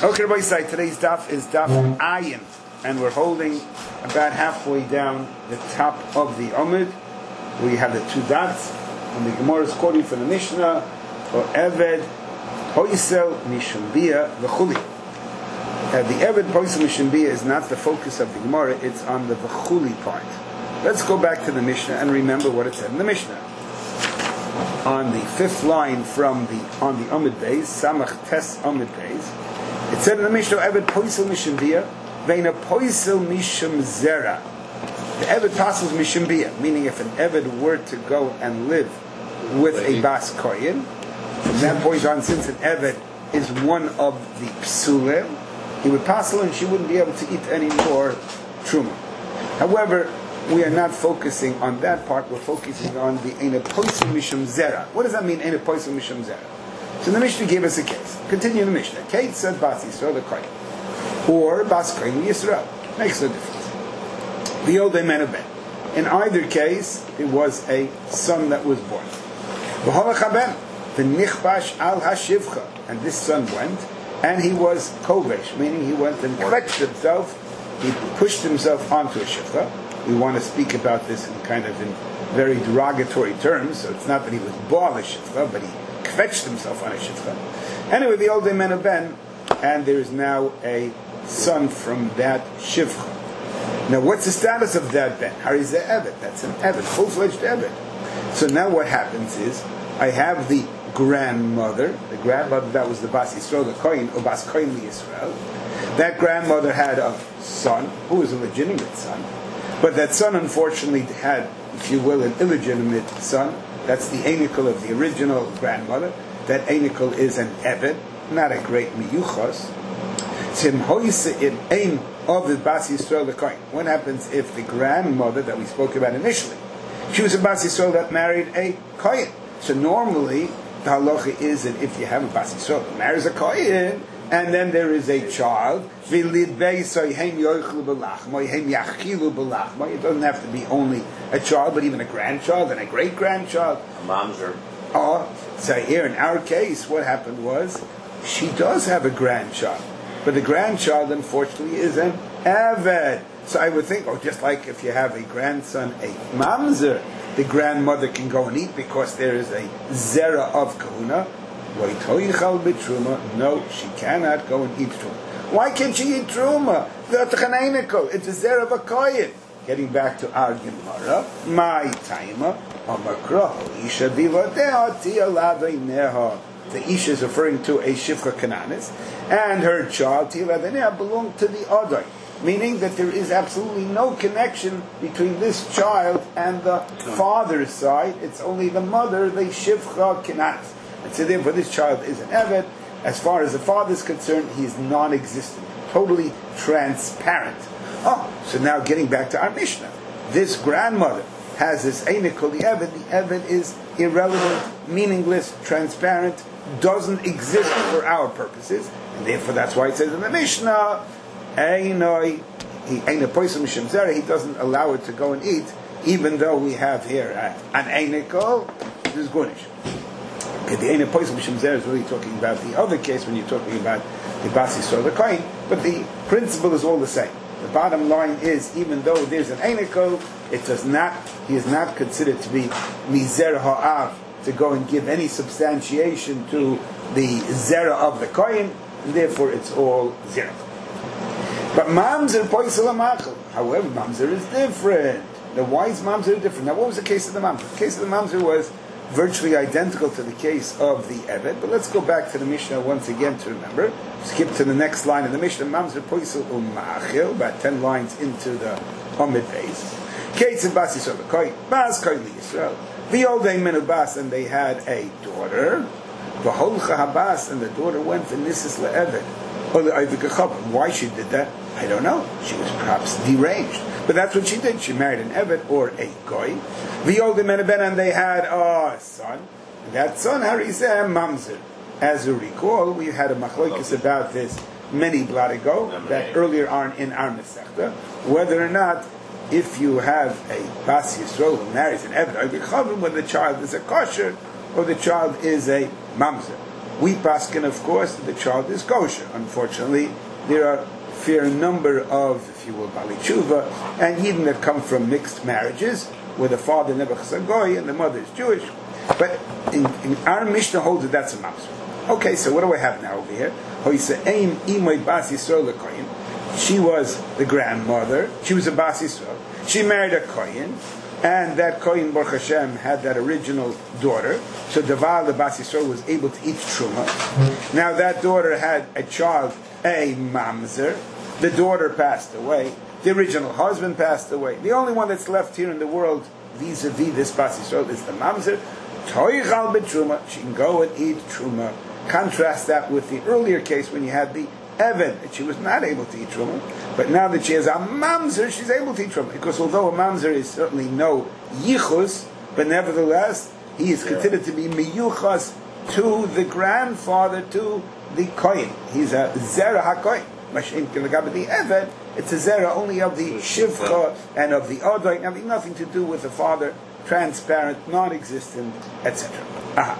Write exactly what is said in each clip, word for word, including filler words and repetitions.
Okay, everybody, say today's daf is daf ayin, and we're holding about halfway down the top of the Amud. We have the two dots, and the Gemara is quoting from the Mishnah, or Eved Poisel Mishum Bia V'chuli. Uh, the Eved Poisel Mishum Bia is not the focus of the Gemara; it's on the V'chuli part. Let's go back to the Mishnah and remember what it said in the Mishnah. On the fifth line from the on the Amud Beis, Samach Tes Amud Beis, it said in the Mishnah, Eved Poisel Mishum Bia, Veina Poisel Mishum Zera. The Eved passes Mishum Bia, meaning if an Eved were to go and live with a Bas Koyin, from that point on, since an Eved is one of the Psulim, he would pass and she wouldn't be able to eat any more Truma. However, we are not focusing on that part, we're focusing on the Eina Poisel Mishum Zera. What does that mean, Eina Poisel Mishum Zera? So the Mishnah gave us a case. Continue the Mishnah. Kate said Bas Yisrael the Kohen, or Bas Kohen Yisrael. Makes no difference. The old man of Ben. In either case, it was a son that was born. The Nichbash al Hashivcha, and this son went, and he was kovesh, meaning he went and kvetched himself. He pushed himself onto a shivcha. We want to speak about this in kind of in very derogatory terms. So it's not that he was baal a shivcha, but he fetched himself on a shivcha. Anyway, the old man of Ben, and there is now a son from that shivcha. Now, what's the status of that Ben? Hariz Eved. That's an Eved, full-fledged Eved. So now what happens is, I have the grandmother, the grandmother that was the Bas Yisrael, the Kohen, or Bas Kohen Yisrael. That grandmother had a son who was a legitimate son, but that son unfortunately had, if you will, an illegitimate son. That's the anikel of the original grandmother. That anikel is an Eved, not a great miyuchos. Of the Bas Yisrael the Kohen. What happens if the grandmother that we spoke about initially, she was a Bas Yisrael that married a Kohen? So normally the halacha is that if you have a Bas Yisrael that marries a Kohen, and then there is a child, it doesn't have to be only a child, but even a grandchild and a great-grandchild. A mamzer. Oh, so here in our case, what happened was, she does have a grandchild, but the grandchild, unfortunately, is an Eved. So I would think, oh, just like if you have a grandson, a mamzer, the grandmother can go and eat because there is a zera of kahuna. No, she cannot go and eat truma. Why can't she eat truma? It's a zera of a koyin. Getting back to our Gemara, my taima, amakro, isha divadeha, the isha is referring to a shivcha kananis, and her child tiladeneha belonged to the odai, meaning that there is absolutely no connection between this child and the father's side. It's only the mother, the shivcha kananis. And so therefore this child is an Eved. As far as the father is concerned, he is non-existent, totally transparent. Oh, so now getting back to our Mishnah. This grandmother has this Einikul, the Eved. The Eved is irrelevant, meaningless, transparent, doesn't exist for our purposes. And therefore that's why it says in the Mishnah, Einoi, he Eina Poisel Mishum Zera, he doesn't allow it to go and eat, even though we have here an Einikul, this is Gunish. Okay, the Eina Poisel Mishum Zera is really talking about the other case when you're talking about the Bas Yisrael the Kohen, but the principle is all the same. The bottom line is, even though there's an Einikul, it does not, he is not considered to be Mizer Ha'av, to go and give any substantiation to the Zera of the Kohen, and therefore it's all zero. But Mamzer Poisel Amachel, however, Mamzer is different. Now, why is Mamzer different? Now, what was the case of the Mamzer? The case of the Mamzer was virtually identical to the case of the Eved, but let's go back to the Mishnah once again to remember. Skip to the next line of the Mishnah. Mamzer Poisel Umachil, about ten lines into the Amud Beis. Kates and Bas Yisrael the Kohen, Bas Kohen Yisrael. The old Menu Bas, and they had a daughter. V'holcha Habas, and the daughter went for Nisis LeEved. Why she did that, I don't know. She was perhaps deranged. But that's what she did. She married an Eved or a Goy. The older men and they had a son. And that son, Harizeh Mamzer. As you recall, we had a machlokes about this many blot ago, that earlier on in our Masechta, whether or not if you have a Bas Yisrael who marries an Eved, whether the child is a kosher or the child is a Mamzer. We paskin, of course, that the child is kosher. Unfortunately, there are a fair number of, if you will, Bali Tshuva, and even that come from mixed marriages, where the father never is a goy and the mother is Jewish. But in, in our Mishnah holds that that's a mamzer. Okay, so what do I have now over here? She was the grandmother. She was a Bas Yisrael. She married a Kohen, and that Kohen, Baruch Hashem, had that original daughter. So Deval, the Bas Yisrael, was able to eat Truma. Now that daughter had a child, a mamzer. The daughter passed away. The original husband passed away. The only one that's left here in the world, vis-a-vis this Bas Yisrael, is the mamzer. Toichal betruma. She can go and eat Truma. Contrast that with the earlier case when you had the Evan, that she was not able to eat Truma. But now that she has a mamzer, she's able to eat Truma. Because although a mamzer is certainly no yichus, but nevertheless, he is considered to be miyuchas to the grandfather, to the kohen. He's a zera hakohen. Mashin kilagab the Evan, it's a zera only of the shivcha and of the odoi, having nothing to do with the father, transparent, non-existent, et cetera. Aha.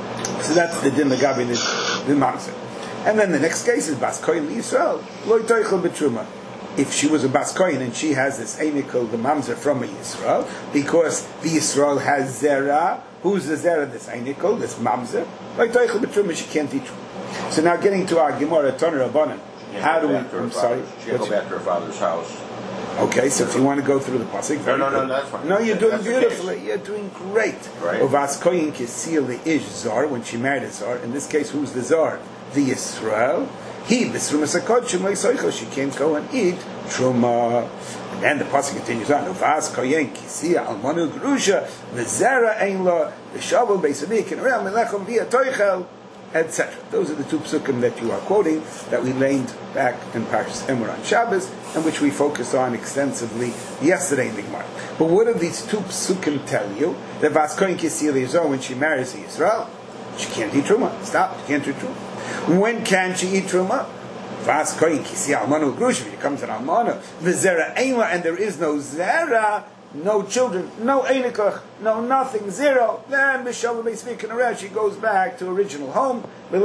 So that's the din lagabi the mamzer. And then the next case is Bas Kohen Yisrael. Loy toichel betruma. If she was a Bas Kohen and she has this amical, the mamzer from a Yisrael, because the Yisrael has zera. Who's the zera? This amical, this mamzer. Loy toichel betruma. She can't eat truma. So now getting to our Gemara Toner Rabbanan. How do we? I'm sorry. She can go back to her father's house. Okay, so if you want to go through the pasuk, no, no, no, that's fine. No, you're doing that's beautifully. You're doing great. Right. Ovas koyin kisil the ish zar, when she married a zar. In this case, who's the zar? The Yisrael. He b'sruma sakochim leisoichel. She can't go and eat truma. And then the pasuk continues on. Ovas koyin kisil almanu grusha v'zera ein lo v'shavel beisavik and real melechem via toichel, et cetera. Those are the two psukim that you are quoting that we leaned back in Parshas Emor on Shabbos, and which we focused on extensively yesterday in the Gemara. But what do these two psukim tell you? That Vas Kohen Kisil Yisrael, when she marries Yisrael, she can't eat truma. Stop. She can't eat truma. When can she eat truma? Vas Kohen Kisil Almanu Grush. When it comes to Almanu, v'zera einla, and there is no zera. No children, no einikach, no nothing, zero. Then Mishav may speak in around. She goes back to original home.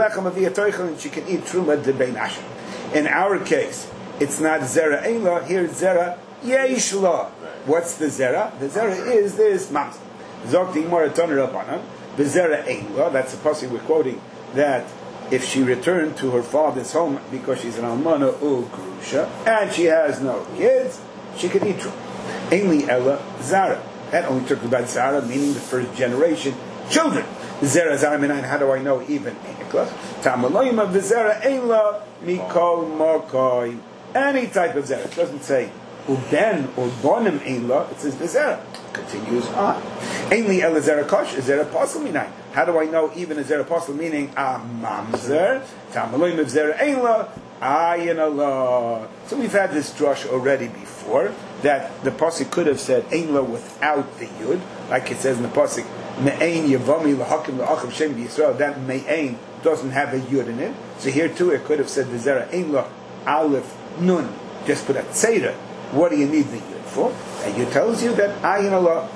And she can eat truma de bein asher. In our case, it's not zera einla. Here it's zera yeshla. What's the zera? The zera is this mamzer. Zok the Gemara Toner Rabbanan. The zera einla. That's the pasuk we're quoting. That if she returned to her father's home because she's an almana u grusha and she has no kids, she can eat truma. Ainli Ella Zara. That only took about Zara, meaning the first generation children. Zera Zara Minayin, how do I know even Einiklach? Tamaloyim V'zera Eila Mikol Mokoi. Any type of Zera. It doesn't say Uben or Bonim Eila, it says V'zera. Continues on. Ainli Ella Zera Kosh, Zera Apostle Minayin. How do I know even a Zera Apostle, meaning a Mamzer? Tamaloyim V'zera Eila Ayin Allah. So we've had this drush already before, that the pasuk could have said Einla without the yud, like it says in the pasuk Me'ain Yavami Lahakim La'achav Shem Yisrael. That Me'ain doesn't have a yud in it. So here too it could have said V'zera Einla Aleph Nun. Just put a tzera. What do you need the yud for? And it tells you that Ayin Allah.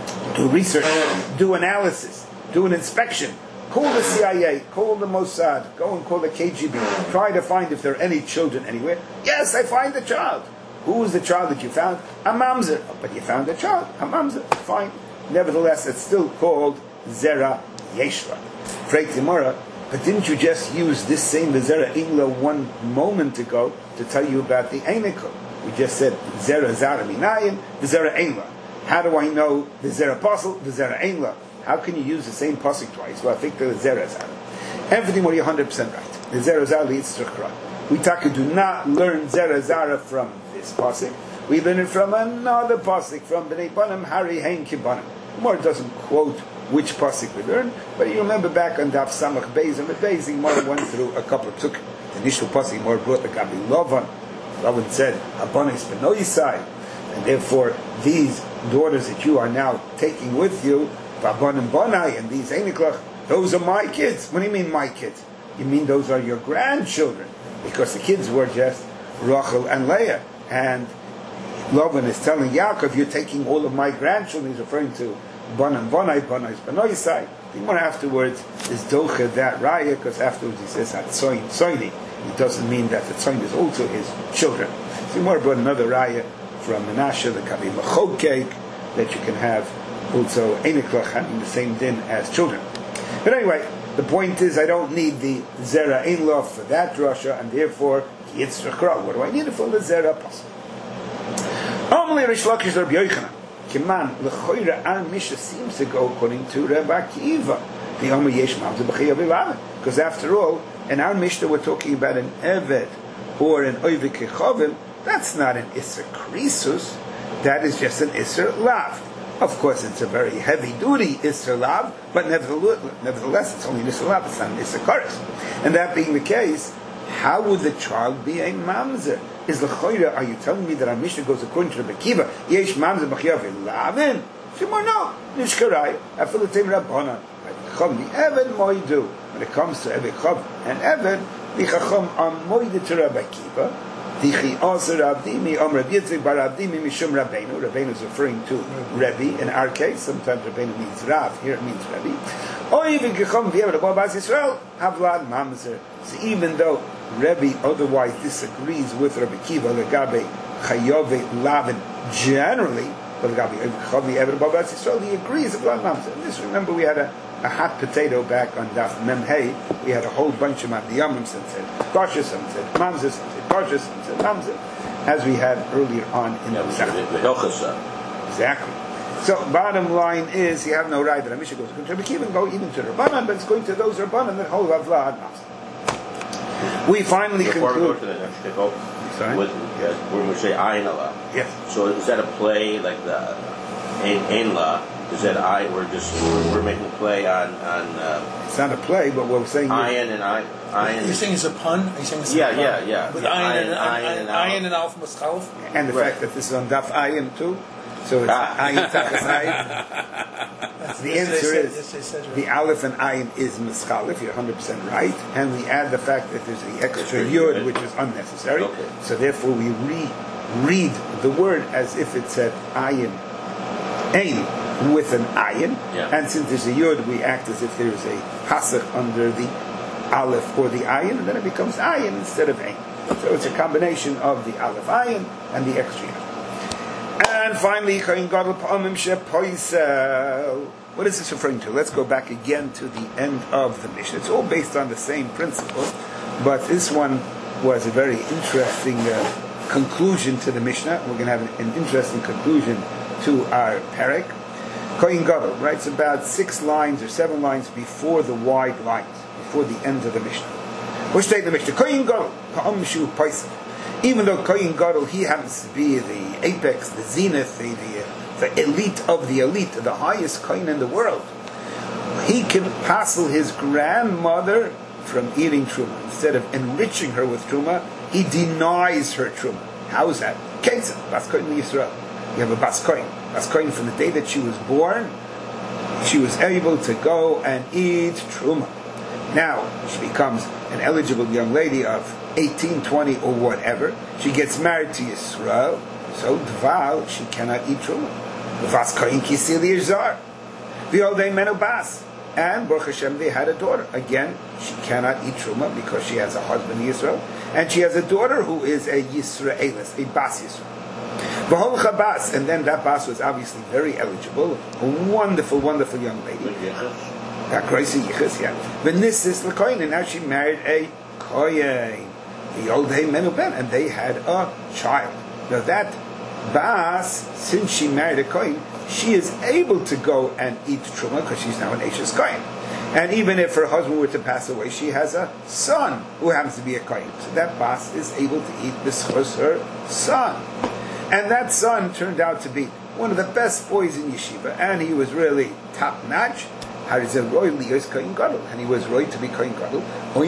Do research, do analysis, do an inspection. Call the C I A, call the Mossad, go and call the K G B. Try to find if there are any children anywhere. Yes, I find the child. Who is the child that you found? A mamzer. Oh, but you found a child. A mamzer. Fine. Nevertheless, it's still called Zera Yeshra. Freit Gemara, but didn't you just use this same Zera Ingla one moment ago to tell you about the Einikah? We just said Zera Zara Minayin, the Zera Ingla. How do I know the Zera Apostle, the Zera Ingla? How can you use the same pasuk twice? Well, I think the Zera Zara. Everything where you're one hundred percent right. The Zera Zara leads to Chra. We taka do not learn Zera Zara from this pasuk. We learn it from another pasuk, from Bnei Banim Hari Hein Kibanim. The Gemara doesn't quote which pasuk we learn, but you remember back on Daf Samach Beis and the Beis, the Gemara went through a couple of took the initial pasuk. Gemara brought the Gabi Lovan. Lovan said Abanis Benoisai, and therefore these daughters that you are now taking with you, Vabonim Bonai, and these Einiklach, those are my kids. What do you mean my kids? You mean those are your grandchildren? Because the kids were just Rachel and Leah. And Lavan is telling Yaakov, you're taking all of my grandchildren. He's referring to Bonam Bonai, Bonai Benoisai. The Gemara afterwards is docha that raya, because afterwards he says hatzoin tzoini. It doesn't mean that the tzoin is also his children. So the Gemara brought another raya from Menashe, the kavi machog cake, that you can have also eniklach having the same din as children. But anyway, the point is I don't need the zera ein law for that drasha, and therefore yitzchakra. What do I need it for the zera possible? Only Rish Lakish Rabbi Yochanan. Kiman lechoira our Mishnah seems to go according to Rabbi Akiva. The Omer Yesh Mamzer B'Chayav Ilaven. Because after all, in our Mishnah we're talking about an Eved or an Oivik Kechovim. That's not an Isser Krisus. That is just an Isser Lav. Of course, it's a very heavy-duty Isser Lav, but nevertheless, nevertheless, it's only an Isser Lav. It's not an Isser Kares. And that being the case, how would the child be a Mamzer? Is l'choira? Are you telling me that our Mishnah goes according to Rabbi Akiva? Yesh Mamzer B'Chayav Ilaven. Shemar no. Nishkarai. After the Tim Rabbanan. Chacham the Eved Moidu. When it comes to Eved Chav and Eved, the Chacham are Moidu to Rabbi Akiva. Dichi Ozer Abdimi Om Rabbi Yitzchak Bar Abdimi Mishum Rabbeinu. Rabbeinu is referring to Rebbe in our case. Sometimes Rabbeinu means Rav. Here it means Rebbe. Or even Gechom V'Yev Rabbi Bas Yisrael Havlad Mamzer. So even though Rebbe otherwise disagrees with Rabbi Akiva Legabe Chayove Lavin generally, but Legabe Chavi Eved Rabbi Bas Yisrael he agrees with Havlad Mamzer. Just remember we had a a hot potato back on Daf Mem Hey. We had a whole bunch of Madiyamim, some said Kosher, some said Mamzer, some said Kosher, some said Mamzer, as we had earlier on in yeah, the Zach. Exactly. So, bottom line is, you have no right that a Mishnah goes to Rabbi Akiva and go even to Rabbanan, but it's going to those Rabbanan that hold Avlad Mamzer. We finally Before conclude. we go to the next kickoff, Sorry? with, yes, when we say Ayin Allah, Yes. so is that a play like the Ein Ein La? Is that I? We're just we're, we're making a play on on uh, It's not a play, but what we're saying Ayin and I. Ayin. You're saying it's a pun? Are you saying it's Yeah, a pun? yeah, yeah. With Yeah, Ayin Ayin, and Ayin and Ayin Alf. and Alf Maschalf? and the Right. fact that this is on Daf Ayin too. So it's Ah. Ayin Tachas Ayin. The Yes, they answer said- is yes, they said right. the Aleph and Ayin is Mischalif. You're one hundred percent right, and we add the fact that there's the extra Extra yud, yud. which is unnecessary. Okay. So therefore, we re- read the word as if it said Ayin, Ain with an Ayin, Yeah. and since there's a yud, we act as if there's a pasuk under the Aleph or the Ayin, and then it becomes Ayin instead of Ain. So it's a combination of the Aleph Ayin and the extra yud. And finally, Kohen Gadol Pa'amim Shepoisel. What is this referring to? Let's go back again to the end of the Mishnah. It's all based on the same principle, but this one was a very interesting uh, conclusion to the Mishnah. We're going to have an, an interesting conclusion to our parak. Kohen Gadol writes about six lines or seven lines before the wide lines, before the end of the Mishnah. Which state the Mishnah? Kohen Gadol Pa'amim Shepoisel. Even though Kohen Gadol, he happens to be the apex, the zenith, the, the, the elite of the elite, the highest Kohen in the world, he can passel his grandmother from eating truma. Instead of enriching her with truma, he denies her truma. How is that? Ketzah, Bas Kohen Yisrael. You have a Bas Kohen. Bas Kohen, from the day that she was born, she was able to go and eat truma. Now, she becomes an eligible young lady of eighteen, twenty, or whatever. She gets married to Yisrael, so Dval, she cannot eat truma. Vas koyin kisil yizar. V'odei menu bas. And Baruch Hashem, they had a daughter. Again, she cannot eat truma because she has a husband in Yisrael, and she has a daughter who is a Yisraelis, a Bas Yisrael. V'hol chabas, and then that Bas was obviously very eligible, a wonderful, wonderful young lady. That crazy yichus, yeah. V'nisis l'koyin, and now she married a koyin. The old day menu ben, and they had a child. Now that Bas, since she married a kohen, she is able to go and eat truma because she's now an Ashes kohen. And even if her husband were to pass away, she has a son who happens to be a kohen. So that Bas is able to eat b'schus her son. And that son turned out to be one of the best boys in yeshiva, and he was really top notch. And he was right to be Kohen Gadol.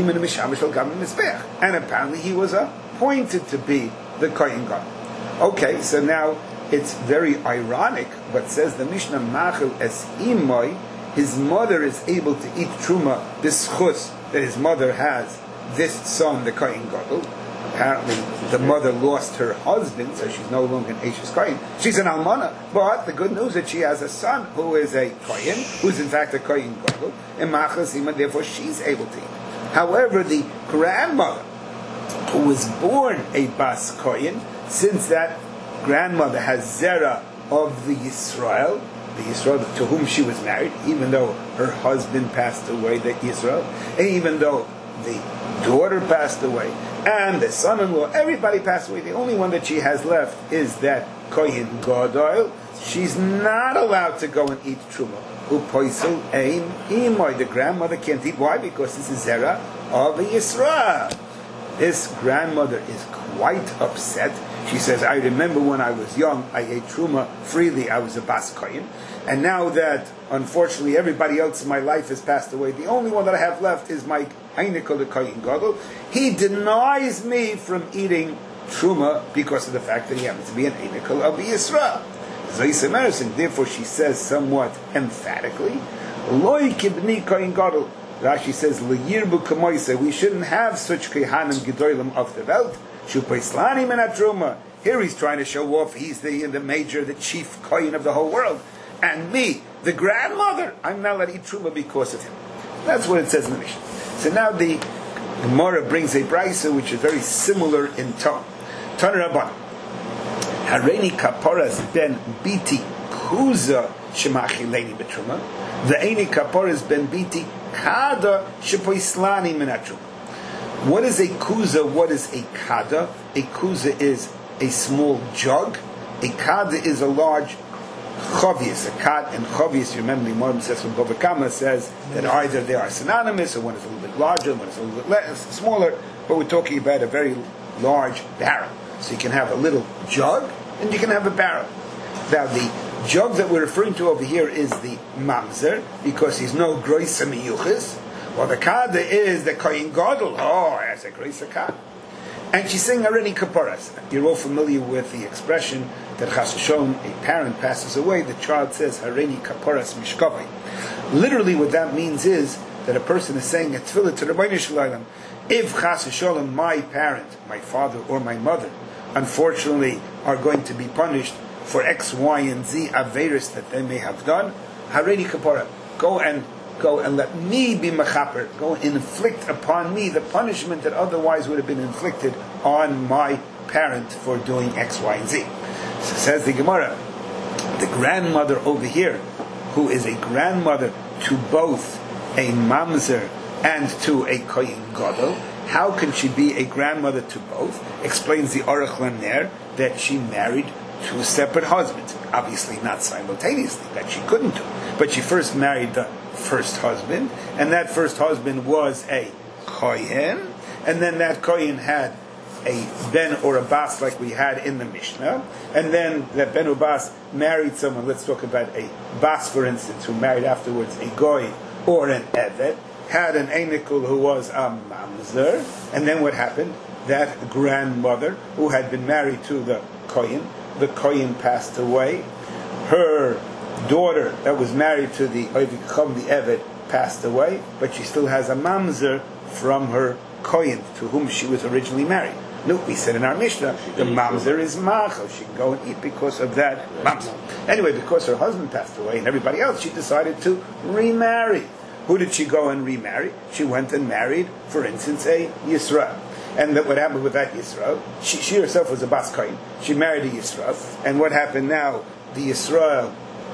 And apparently he was appointed to be the Kohen Gadol. Okay, so now it's very ironic, but says the Mishnah, Machil es imoy, his mother is able to eat truma, this chus that his mother has, this son, the Kohen Gadol. apparently the mother lost her husband, so she's no longer an Eishes Kohen. She's an Almana, but the good news is that she has a son who is a Kohen, who's in fact a Kohen Gadol, and Machlas Ima, therefore she's able to eat. However, the grandmother, who was born a Bas Kohen, since that grandmother has Zera of the Yisrael, the Yisrael to whom she was married, even though her husband passed away, the Yisrael, and even though the daughter passed away, and the son-in-law, everybody passed away. The only one that she has left is that Kohen Gadol. She's not allowed to go and eat Truma. Upoisel ein imoy. The grandmother can't eat. Why? Because this is Zera of the Yisrael. This grandmother is quite upset. She says, I remember when I was young, I ate Truma freely. I was a Bas Kohen. And now that, unfortunately, everybody else in my life has passed away, the only one that I have left is my Einikol, the Kohen Gadol. He denies me from eating Truma because of the fact that he happens to be an Einikol of Yisrael. Zoyse Mersin, therefore she says somewhat emphatically, Loi kibni Kohen Gadol. Rashi says, L'yirbu kamoise, we shouldn't have such Kehanim Gedolim of the Welt. Shupaislani menat Truma. Here he's trying to show off he's the, the major, the chief Kohen of the whole world. And me, the grandmother, I'm not allowed to eat Truma because of him. That's what it says in the Mishnah. So now the Gemara brings a brisa which is very similar in tone. Tana Rabban. Hareini kaparas ben biti kuza shemachileni betruma. The eini kaparas ben biti kada shepoislani minatruma. What is a kuza? What is a kada? A kuza is a small jug. A kada is a large chavius. A kad and chavius, you remember the Imam says from Bava Kama says that either they are synonymous, or one is a little bit larger, one is a little bit less, smaller, but we're talking about a very large barrel. So you can have a little jug, and you can have a barrel. Now the jug that we're referring to over here is the mamzer, because he's no groisa miyuchis, while the kada is the kohen gadol. Oh, that's a groisa kad. And she's saying already kaparas. You're all familiar with the expression that Chas v'Sholom, a parent passes away, the child says hareni kaparas mishkavai. Literally what that means is that a person is saying a tefillah to Rabbeinu Shalom. If Chas v'Sholom, my parent, my father or my mother, unfortunately are going to be punished for X, Y, and Z averis that they may have done, hareni kapara, go and go and let me be mechaper, go and inflict upon me the punishment that otherwise would have been inflicted on my parent for doing X, Y, and Z. So says the Gemara, the grandmother over here, who is a grandmother to both a mamzer and to a kohen gadol, how can she be a grandmother to both? Explains the Aruch Laner that she married two separate husbands. Obviously not simultaneously, that she couldn't do. But she first married the first husband, and that first husband was a kohen, and then that kohen had a ben or a bas like we had in the Mishnah, and then that ben or bas married someone, let's talk about a bas for instance, who married afterwards a goy or an evet, had an einikul who was a mamzer, and then what happened? That grandmother who had been married to the kohen, the kohen passed away. Her daughter that was married to the Oivik Chom, the evet, passed away, but she still has a mamzer from her kohen to whom she was originally married. Look, we said in our Mishnah, the mamzer is machal. She can go and eat because of that mamzer. Anyway, because her husband passed away and everybody else, she decided to remarry. Who did she go and remarry? She went and married, for instance, a Yisrael. And that what happened with that Yisrael, she, she herself was a Bas Kohen. She married a Yisrael. And what happened now? The Yisrael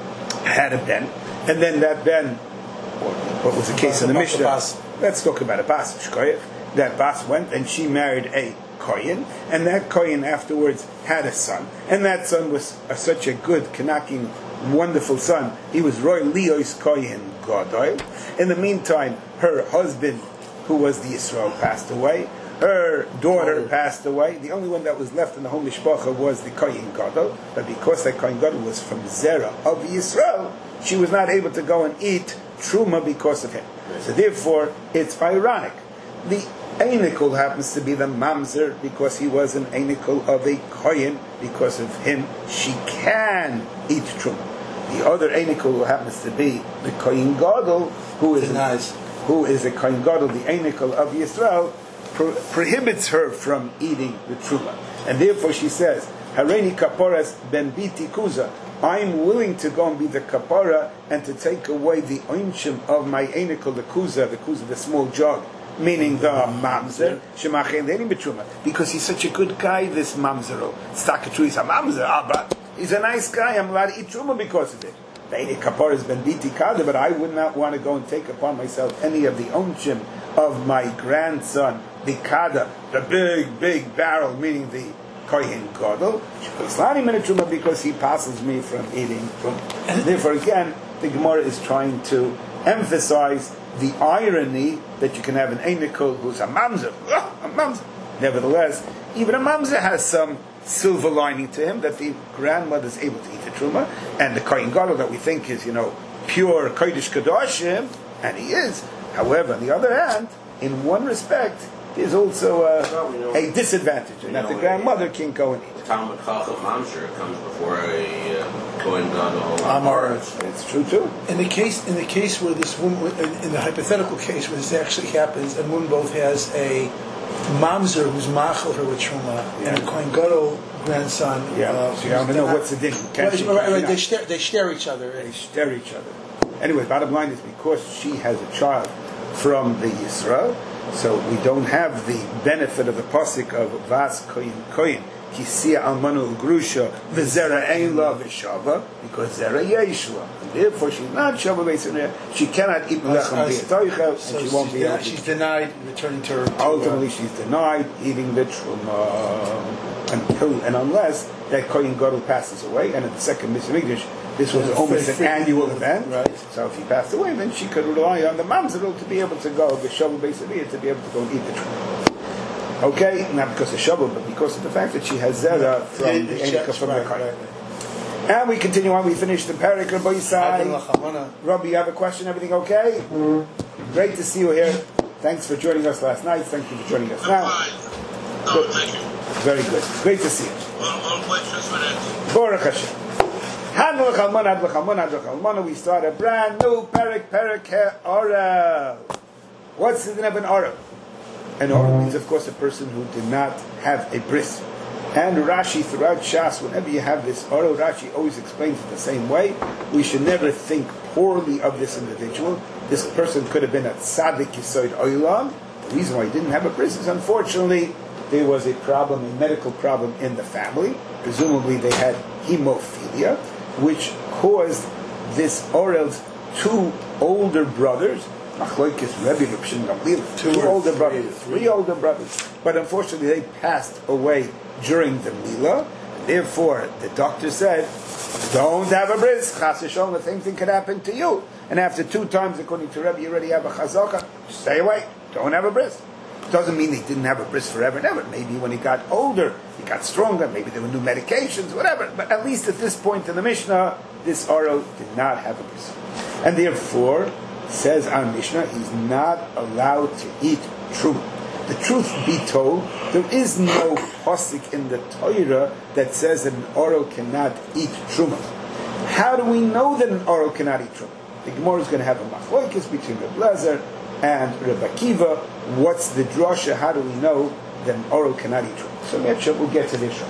had a ben. And then that ben, or what was the case in the Mishnah? Let's talk about a Bas. That Bas went and she married a Kohen. And that Kohen afterwards had a son. And that son was a, such a good, knocking, wonderful son. He was Roy Leois Kohen Gadol. In the meantime, her husband, who was the Yisrael, passed away. Her daughter oh. passed away. The only one that was left in the home mishpacha was the Kohen Gadol. But because that Kohen Gadol was from Zera of Yisrael, she was not able to go and eat Truma because of him. So therefore, it's ironic. The Einikul happens to be the Mamzer because he was an Einikul of a Kohen. Because of him, she can eat Truma. The other Einikul who happens to be the Kohen Gadol, who is nice. who is a Kohen Gadol, the Einikul of Yisrael, pro- prohibits her from eating the truma. And therefore she says, Hareini kaporas ben biti kuza. I'm willing to go and be the kapara and to take away the oinshim of my enikol, the kuza, the kuza, the small jug, meaning the mamzer, shemacheleni betruma. Because he's such a good guy, this mamzero. Stakatru, he's a mamzer, but he's a nice guy, I'm allowed to eat truma because of it. The enik kapara has been biti kada, but I would not want to go and take upon myself any of the oinshim of my grandson, the kada, the big, big barrel, meaning the Kohen Gadol, because he passes me from eating truma. And therefore, again, the Gemara is trying to emphasize the irony that you can have an Einikol who's a mamzer, a mamzer. Nevertheless, even a mamzer has some silver lining to him that the grandmother is able to eat the truma, and the Kohen Gadol that we think is, you know, pure Kodesh Kadoshim, and he is. However, on the other hand, in one respect, there's also a, well, we know, a disadvantage, and that the grandmother can't go and eat. The Talmud Chacham Mamzer comes before a uh, Kohen Gadol. Amar. It's true too. In the case, in the case where this woman, in, in the hypothetical case where this actually happens, and one both has a mamzer who's machal her with truma, yeah. and a Kohen Gadol grandson. Yeah, uh, so you don't know what's the difference. Right, right, right, they stare, they stare each other. They stare each other. Anyway, bottom line is because she has a child from the Yisrael, so we don't have the benefit of the pasuk of Vas Koyin Koyin Kisia Almanu Grusha V'Zera Ein La V'Shava, because Zera Yeshua, and therefore she's not Shava Beisaneh. She cannot eat Lechem V'Yatoicha, and so she won't be able. She's denied returning to her. Ultimately, she's denied eating the truma until and unless that Koyin Gadol passes away, and in the second Mikdash, this was almost an annual event. Right. So if he passed away, then she could rely on the mamzer to be able to go, the shovel basically, to be able to go and eat the truma. Okay, not because of shovel, but because of the fact that she has zera from the Enika from the Kohen. And we continue on. We finished the parak of Boisai. Rabbi, you have a question? Everything okay? Mm-hmm. Great to see you here. Thanks for joining us last night. Thank you for joining us now. No, thank you. Very good. Great to see you. One, one question for that. Baruch Hashem. We start a brand new parak, parak Orel. What's the name of an Orel? An Orel means, of course, a person who did not have a bris. And Rashi, throughout Shas, whenever you have this Orel, Rashi always explains it the same way. We should never think poorly of this individual. This person could have been a tzaddik yisoid oilam. The reason why he didn't have a bris is, unfortunately, there was a problem, a medical problem in the family. Presumably they had hemophilia, which caused this Orel's two older brothers, two, two older brothers, three. three older brothers, but unfortunately they passed away during the Mila. Therefore, the doctor said, don't have a bris, chas v'sholom, the same thing could happen to you. And after two times, according to Rebbe, you already have a chazaka, stay away, don't have a bris. Doesn't mean he didn't have a bris forever and ever. Maybe when he got older, he got stronger. Maybe there were new medications, whatever. But at least at this point in the Mishnah, this Oro did not have a bris. And therefore, says our Mishnah, he's not allowed to eat truma. The truth be told, there is no pasuk in the Torah that says that an Oro cannot eat truma. How do we know that an Oro cannot eat truma? The Gemara is going to have a machlokes between Reb Lezer and Reb Akiva. What's the drasha? How do we know that an Oro cannot eat truma? So we'll get to this.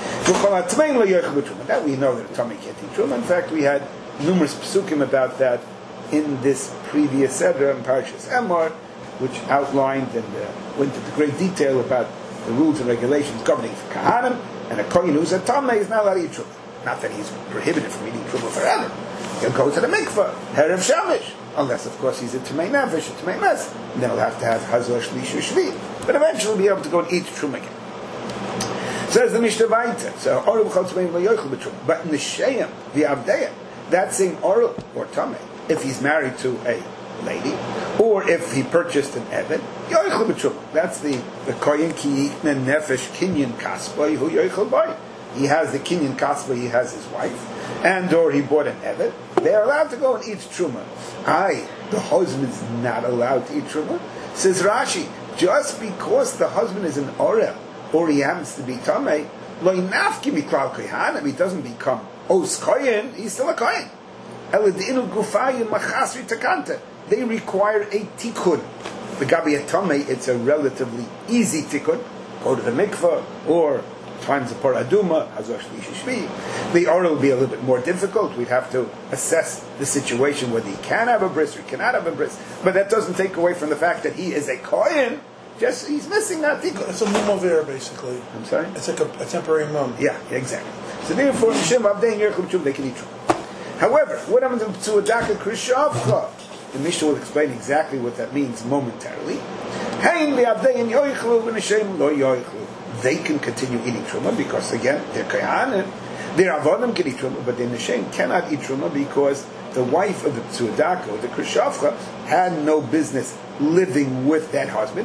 That we know that a Tamei can't eat truma. In fact, we had numerous psukim about that in this previous Seder in Parashas Emor, which outlined and uh, went into great detail about the rules and regulations governing for Kahanim, and a Kohen who's a Tamei is not allowed to eat truma. Not that he's prohibited from eating truma forever. He'll go to the mikveh, Erev Shamish, unless, of course, he's a Tamei Nefesh, a Tamei Mes. Then he'll have to have Hazor Shlish Shvi, but eventually he'll be able to go and eat truma again. Says the Mishnah Vayta. So Orel b'chol Tzmeim lo yochel b'truma. But in the Sheim, the Avdeya, that same Orel or Tamei, if he's married to a lady, or if he purchased an Eved, yochel b'truma. That's the the Kohen ki yikne nefesh kinyan kaspa who yochel by. He has the kinyan kaspa. He has his wife, and or he bought an Eved. They are allowed to go and eat truma. Aye, the husband is not allowed to eat truma. Says Rashi, just because the husband is an Orel, or he happens to be Tamei, lo nafki miklal kohanim, he doesn't become os kohen, he's still a kohen. They require a tikkun. The Gabi Atome, it's a relatively easy tikkun. Go to the mikveh, or times the paraduma, hazosh lishishvi. The oral will be a little bit more difficult. We'd have to assess the situation whether he can have a bris or cannot have a bris. But that doesn't take away from the fact that he is a kohen. Just he's missing that tikkun. It's a mum over basically. I'm sorry. It's like a, a temporary mum. Yeah, exactly. So therefore, Hashem Abdein Yerchum Chum, they can eat truma. However, what happens to Tzudaka Krishavcha? The Mishnah will explain exactly what that means momentarily. They can continue eating truma because again they're kayanim. Their avodim can eat truma, but the Neshem cannot eat truma because the wife of the Tzudaka or the Krishavcha had no business living with that husband.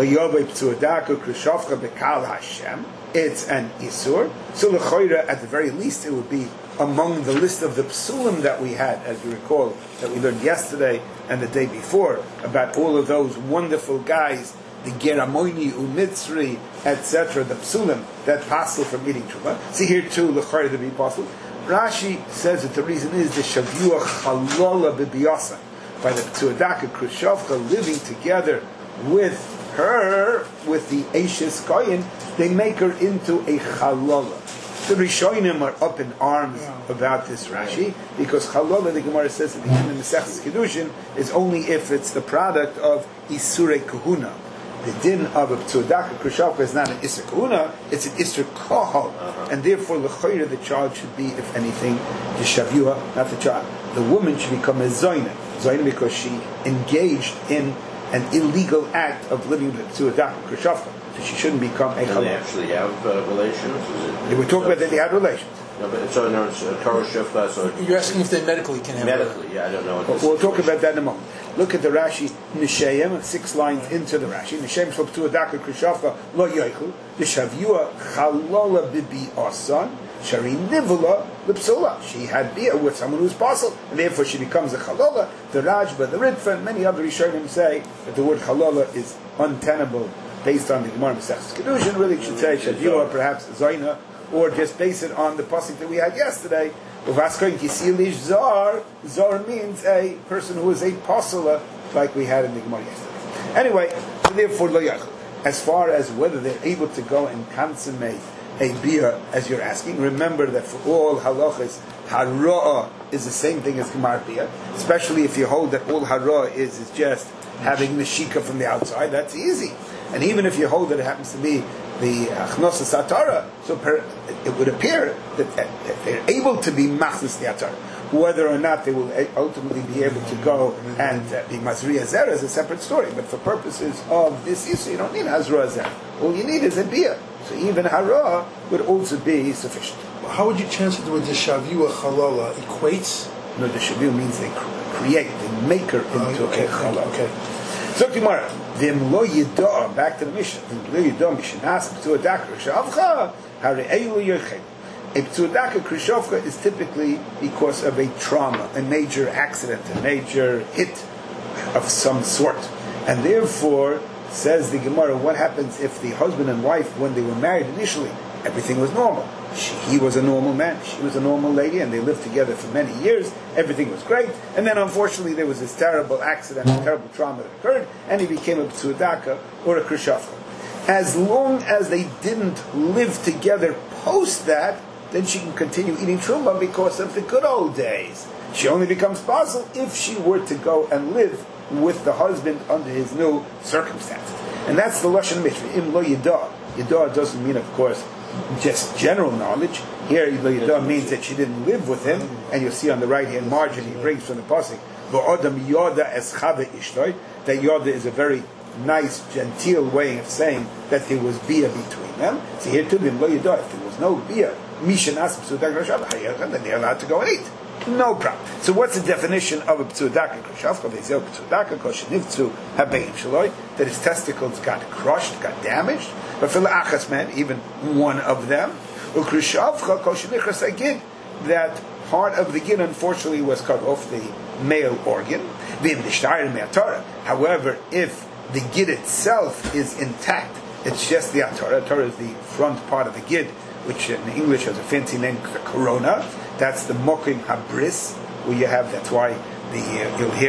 It's an isur. So l'choira, at the very least, it would be among the list of the psulim that we had, as you recall, that we learned yesterday and the day before, about all of those wonderful guys, the Geramoini, Umitzri, et cetera, the psulim that passel from eating truma. See here too, l'choira to be possible. Rashi says that the reason is the shavua chalola b'biyasa, by the Tzudaka Krishavcha living together with her, with the Eishes Koyin, they make her into a chalola. The Rishonim are up in arms about this Rashi, because chalola, the Gemara says at the end of Mesechus Kedushin, is only if it's the product of Isurei Kahuna. The din of a Tzudaka Krishavka is not an Isur Kahuna, it's an Isur Kohol. Uh-huh. And therefore, l'choira, the child should be, if anything, the Shavua, not the child. The woman should become a Zoina. Zoina because she engaged in an illegal act of living with Tzudaka Krishavka. So she shouldn't become a Challah. Do they actually have uh, relations? Is it, they were talking about that they had relations. No, but so no, it's uh, Torah Shifla, so you're asking if they medically can have medically, yeah, I don't know. What well, we'll talk about that in a moment. Look at the Rashi, Nishayim, six lines into the Rashi. Nishayim shlob Tzudaka Krishavka lo yoichu, Nishavua chalola bibi asan, shari nivula lipsula. She had beer with someone who's possible, and therefore she becomes a chalola. The Rajba, the Ritva, and many other Rishonim say that the word chalola is untenable based on the Gemara Mesechus Kedushin. Really, should say Shavua, perhaps Zoina, or just base it on the pasuk that we had yesterday. Uvaskoin kisilish zar. Zar means a person who is a posula, like we had in the Gemara yesterday. Anyway, therefore lo yachol. As far as whether they're able to go and consummate a beer, as you're asking, remember that for all halachas, hara'ah is the same thing as gemar beer. Especially if you hold that all hara'ah is is just having the shika from the outside. That's easy. And even if you hold that it happens to be the achnosas atara, so per, it would appear that, that they're able to be machnas the atara. Whether or not they will ultimately be able to go and uh, be mazriya zera is a separate story. But for purposes of this issue, you don't need hazra zera. All you need is a bia. So even hara would also be sufficient. How would you translate the word shavua chalala? Equates? No, the shavua means they create, they make her into uh, okay, a chalala. Okay. So tomorrow, v'im lo yidah, back to the Mishnah. V'im lo yidah mishenas b'tuadaka krishavcha hare'elu yochel. A p'tuadaka krishavcha is typically because of a trauma, a major accident, a major hit of some sort, and therefore, says the Gemara, what happens if the husband and wife, when they were married initially, everything was normal? She, he was a normal man, she was a normal lady, and they lived together for many years. Everything was great, and then unfortunately there was this terrible accident, a terrible trauma that occurred, and he became a p'tuadaka or a krishavcha. As long as they didn't live together post that, then she can continue eating truma because of the good old days. She only becomes possible if she were to go and live with the husband under his new circumstances. And that's the Lashon Mishra, im lo yidah. Yidah doesn't mean, of course, just general knowledge. Here, lo yidah means that she didn't live with him, and you'll see on the right-hand margin, he brings from the pasuk, v'odam yoda es chava ishtoi, that yoda is a very nice, genteel way of saying that there was bia between them. So here too, im lo yidah, if there was no bia, mishan as p'sudak rashav, then they're allowed to go and eat. No problem. So what's the definition of a p'tuadaka krishavka? They say p'tuadaka koshenivtzu habeim shaloi, that his testicles got crushed, got damaged. But for la'achas man, even one of them, ukrishavka koshenichras agid, that part of the gid unfortunately was cut off, the male organ. V'im nishtayir me'atara. However, if the gid itself is intact, it's just the atara. Atara is the front part of the gid, which in English has a fancy name, the corona. That's the mokim habris, where you have, that's why the, uh, you'll hear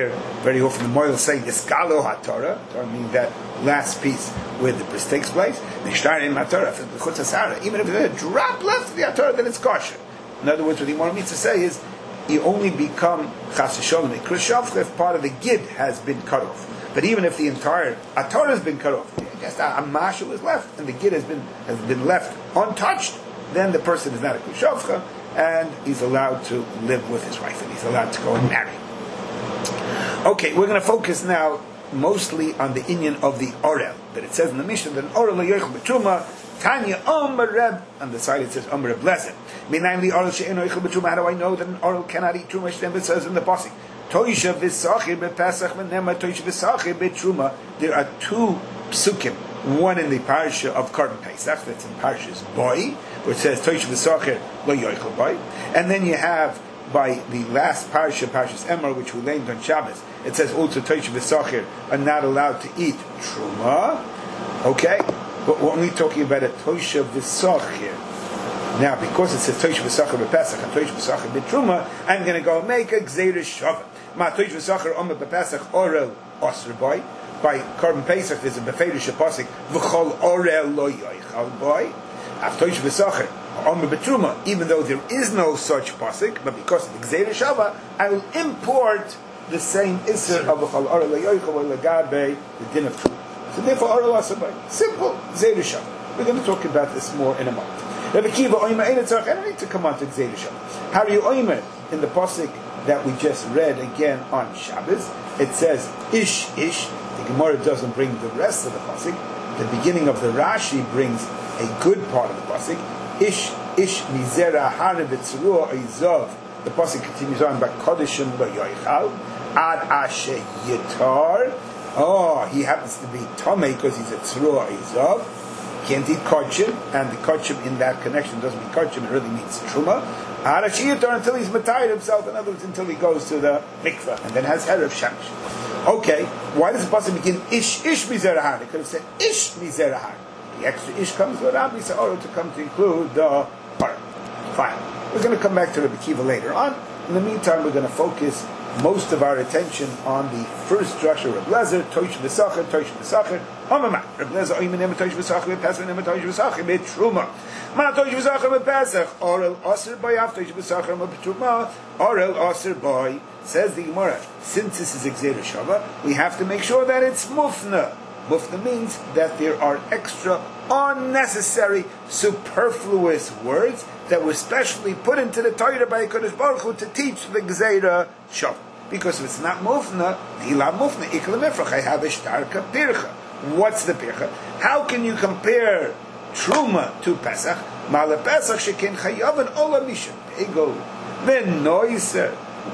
Very often the Moil say Niskalo HaTorah, Torah meaning that last piece where the bris takes place. Nishtarim HaTorah, Chutz HaSara. Even if there's a drop left of the HaTorah, then it's kosher. In other words, what the Gemara means to say is, you only become Chas V'Sholem a Krishavcha if part of the Gid has been cut off. But even if the entire HaTorah has been cut off, just a Masha is left, and the Gid has been has been left untouched, then the person is not a Krishavcha, and he's allowed to live with his wife, and he's allowed to go and marry. Okay, we're going to focus now mostly on the inyan of the Orel. That it says in the Mishnah that an Orel yochel b'truma, Tanya Omer Reb, on the side it says Omer Reb Lezer. Minaim the Orel she'eno yochel b'truma. How do I know that an Orel cannot eat truma? Shtem, it says in the pasuk, Toisha v'sachir b'Pesach v'nema Toisha v'sachir b'truma. There are two psukim. One in the parsha of Korban Pesach, that's in Parshas Boy, where it says Toisha v'sachir lo yochel boy, and then you have by the last parsha, Parshas Emor, which we learned on Shabbos, it says also Toisha v'sachir are not allowed to eat truma. Okay, but we're only talking about a Toisha v'sachir. Now, because it says Toisha v'sachir b'Pesach and Toisha v'sachir b'truma, I'm going to go make a gzeira shava. Ma Toisha v'sachir omer b'Pesach orel osir boy. By Korban Pesach, there's a beferish pasuk v'chol orel lo yochal boy. Af Toisha v'sachir omer b'truma. Even though there is no such pasuk, but because of the gzeira shava, I will import the same isser of v'chol orel lo yochal or legabe the din of truma. So therefore, orel osir boy. Simple gzeira shava. We're going to talk about this more in a moment. Rabbi Kiva oimer ein etzarach. I don't need to come on to gzeira shava. How do you oimer in the pasuk that we just read again on Shabbos? It says ish ish. The Gemara doesn't bring the rest of the pasuk. The beginning of the Rashi brings a good part of the pasuk. Ish ish mizera hare b'tzurua izov. The pasuk continues on by kodeshim lo yoichal ad ashe yitar. Oh, he happens to be tomei because he's a tzurua izov. Can't eat kodshim, and the kodshim in that connection doesn't mean kodshim. It really means truma. Ad ashe yitar until he's matayed himself. In other words, until he goes to the mikveh and then has erev shamish. Okay, why does the pasuk begin ish ish mizerahar? It could have said ish mizerahar. The extra ish comes with Rabbi Sa'or to come to include the part. Fine. We're going to come back to Rabbi Kiva later on. In the meantime, we're going to focus most of our attention on the first structure of Lezer, Toish v'sachar, Toish v'sachar, Hamama. Reb Lezer oim nema Toish v'sachar v'pesach nema Toish v'sachar v'truma. Ma Toish v'sachar v'pesach orel aser boy af Toish v'sachar v'truma orel aser boy. Says the Gemara, since this is Gzeira Shava, we have to make sure that it's Mufna. Mufna means that there are extra, unnecessary, superfluous words that were specially put into the Torah by Kodesh Baruch Hu to teach the Gzeira Shava. Because if it's not Mufna, Hila Mufna, Ikla Mefrach, I have a Shtarka Pircha. What's the Pircha? How can you compare Truma to Pesach? Mala Pesach shekin chayav and ola misha pegel v'noiser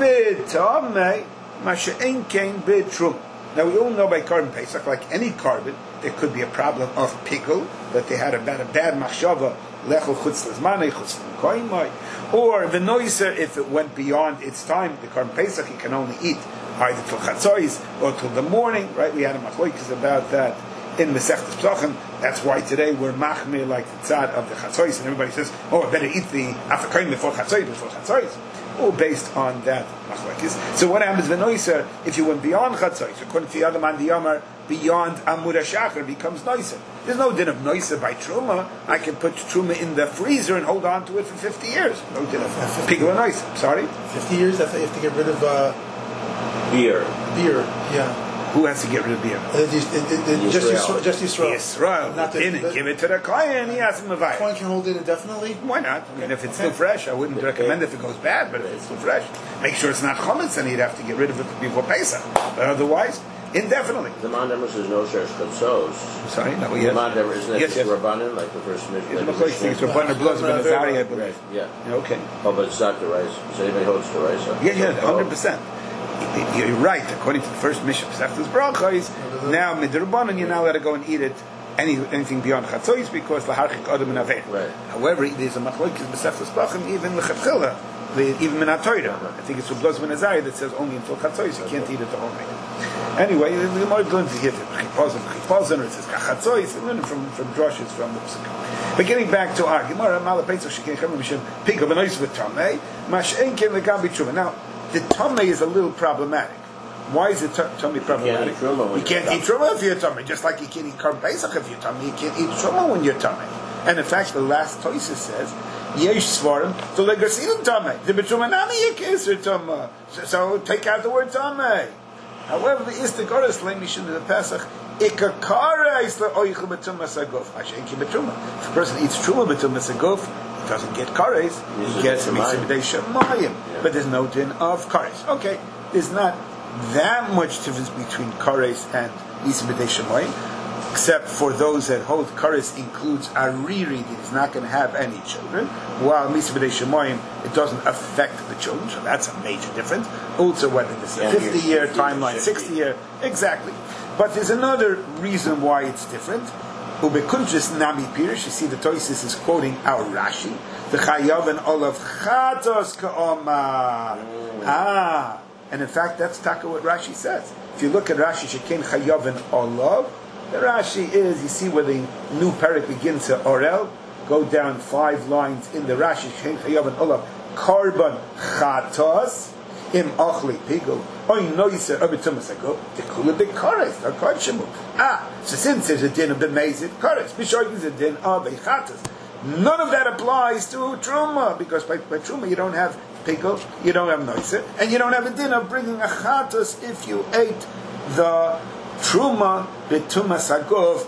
v'tamei masha'en kein b'trum. Now we all know by Korban Pesach, like any carbon, there could be a problem of pigel, that they had a bad, a bad machshava, lechel chutz l'zmanei chutz l'koimai, or v'noiser, if it went beyond its time, the Korban Pesach, you can only eat either till chatzos or till the morning, right? We had a machlokes about that in Masechtas Pesachim. That's why today we're machmir like the tzad of the chatzos, and everybody says, oh, I better eat the afakaim before chatzos, before chatzos. All based on that machlokes. So what happens v'noiser if you went beyond chatzos, according to the other man, the Yomar, beyond Amud HaShachar becomes noiser. There's no din of noiser by truma. I can put truma in the freezer and hold on to it for fifty years. No din of pigel and noiser. Sorry, fifty years. I think you have to get rid of uh, beer. beer. Yeah. Who has to get rid of beer? Uh, just, it, it, it, just Yisrael. Just Yisrael. Yisrael. Not in and give it to the kohen. He has to The mavai. coin can hold it indefinitely. Why not? I mean, if it's still fresh, I wouldn't recommend if it goes bad, but if it's still fresh, make sure it's not chametz, and you'd have to get rid of it before Pesach. But otherwise, indefinitely. The Mandamus is no shesh chatzos. Sorry, no, The yes. Mandamus isn't it Yes, just yes. Rabbanan, like the first Mishnah? It's like a the machlokes thing. It's Mishnah? Rabbanan Blaz ben Azari, I believe. Yeah. Okay. Oh, but it's not the rice. So anybody holds the rice? Huh? Yeah, yeah, Oh. hundred percent. You're right. According to the first Mishnah, Pesach's brachos, now midrabanan you're not allowed to go and eat it any anything beyond chatzos because laharchik adam and aver. Right. However, there's a machlokes Pesach's brachim even lechatchila, even min haTorah. I think it's Blaz ben Azari that says only until chatzos you can't eat it the whole night. Anyway, the Gemara learns to hear chipazon, chipazon, or it says chatzos. Learning from from drushes from the Pesach. But getting back to our Gemara, malapetzo shekin chem mishim pigel benois v'tamei mashen ken legabi tshuva. Now, the tamei is a little problematic. Why is it tummy problematic? You can't eat truma when You can't you're eat truma if you're tummy, just like you can't eat Korban Pesach if you're tummy. You can't eat truma when you're tummy. And in fact, the last Tosis says, Yesh svarim to legarsin tummy. The betruma nami yekisr tummy. So take out the word tummy. However, the istagoras lemishin the Pesach ikakara isla oichel betruma saguf. Hashenki betruma. If a person eats truma betruma saguf, he doesn't get kares. He gets mitzvah shemayim. But there's no din of kares. Okay, there's not that much difference between kares and mitzvah shemayim, except for those that hold kares includes ariri, that he's not going to have any children, while mitzvah shemayim, it doesn't affect the children, so that's a major difference. Also, whether it's a fifty-year timeline, sixty-year, exactly. But there's another reason why it's different. Ubekuntres nami pirish. You see, the Tosis is quoting our Rashi, the chayav and olav chatos ka'omar. Ah, and in fact, that's taka what Rashi says. If you look at Rashi, shekein chayav and olav. The Rashi is, you see where the new parak begins to Orel, go down five lines in the Rashi, shekein chayav and olav, korban chatos. Im achli pigul, oy noise abitum ago, the kula de kares, the karchemu. Ah, so since there's a din of the mezid kares, bishoy is a din of a chatas. None of that applies to truma, because by, by truma you don't have pigul, you don't have noise, and you don't have a din of bringing a chatas if you ate the truma betum asagov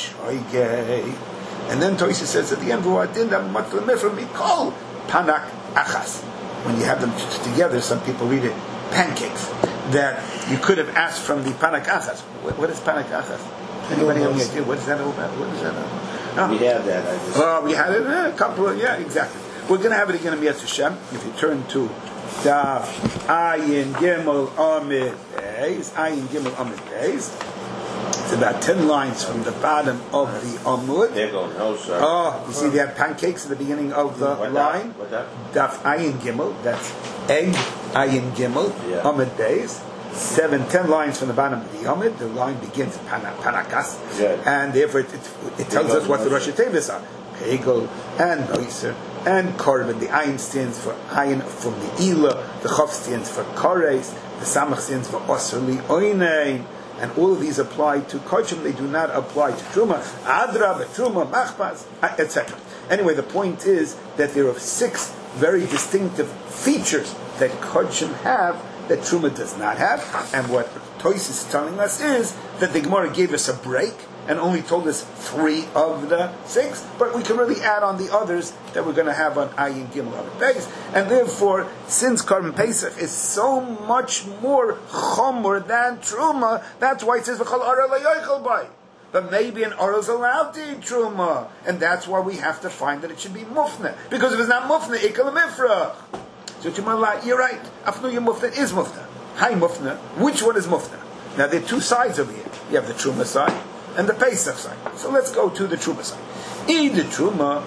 bishoy. And then Toisa says at the end, v'u adin da matlameh from mikol panak achas. When you have them t- together, some people read it pancakes. That you could have asked from the panak achas. What, what is panak achas? Anybody have any idea? What is that all about? What is that all about? We have that. I just Oh, we had it. Eh, a couple of yeah, exactly. We're going to have it again in Yetz Hashem. If you turn to Daf Ayin Gimel Amid Beis, Ayin Gimel Amid Beis. It's about ten lines from the bottom of the Amud. They're going, no, sir. Oh, you see they have pancakes at the beginning of the What line. What that? Daf Ayin Gimel, that's egg Ayin Gimel, Yeah. Amud Beis. Seven, ten lines from the bottom of the Amud. The line begins pana, Panakas. Good. And therefore it, it, it tells us what the Rosh Tevis are. Pegel and Noiser and Korban. The Ayin stands for Ayin from the Ila. The Chof stands for Kores. The Samach stands for Osrli Oinein. And all of these apply to Kochim, they do not apply to Truma, Adra, Truma, Machbaz, et cetera. Anyway, the point is that there are six very distinctive features that Kochim have that Truma does not have. And what Toys is telling us is that the Gemara gave us a break and only told us three of the six, but we can really add on the others that we're going to have on Ayin Gimel on the base. And therefore, since Korban Pesach is so much more chomer than Truma, that's why it says V'chol Ara Lo Yochel Bai. But maybe an Ara is allowed to eat Truma, and that's why we have to find that it should be Mufna. Because if it's not Mufna, Ikal Mifra. So you're right. Afnu Mufna is Mufna. Hi Mufna. Which one is Mufna? Now there are two sides over here. You have the Truma side and the Pesach side. So let's go to the Truma side. In the Truma,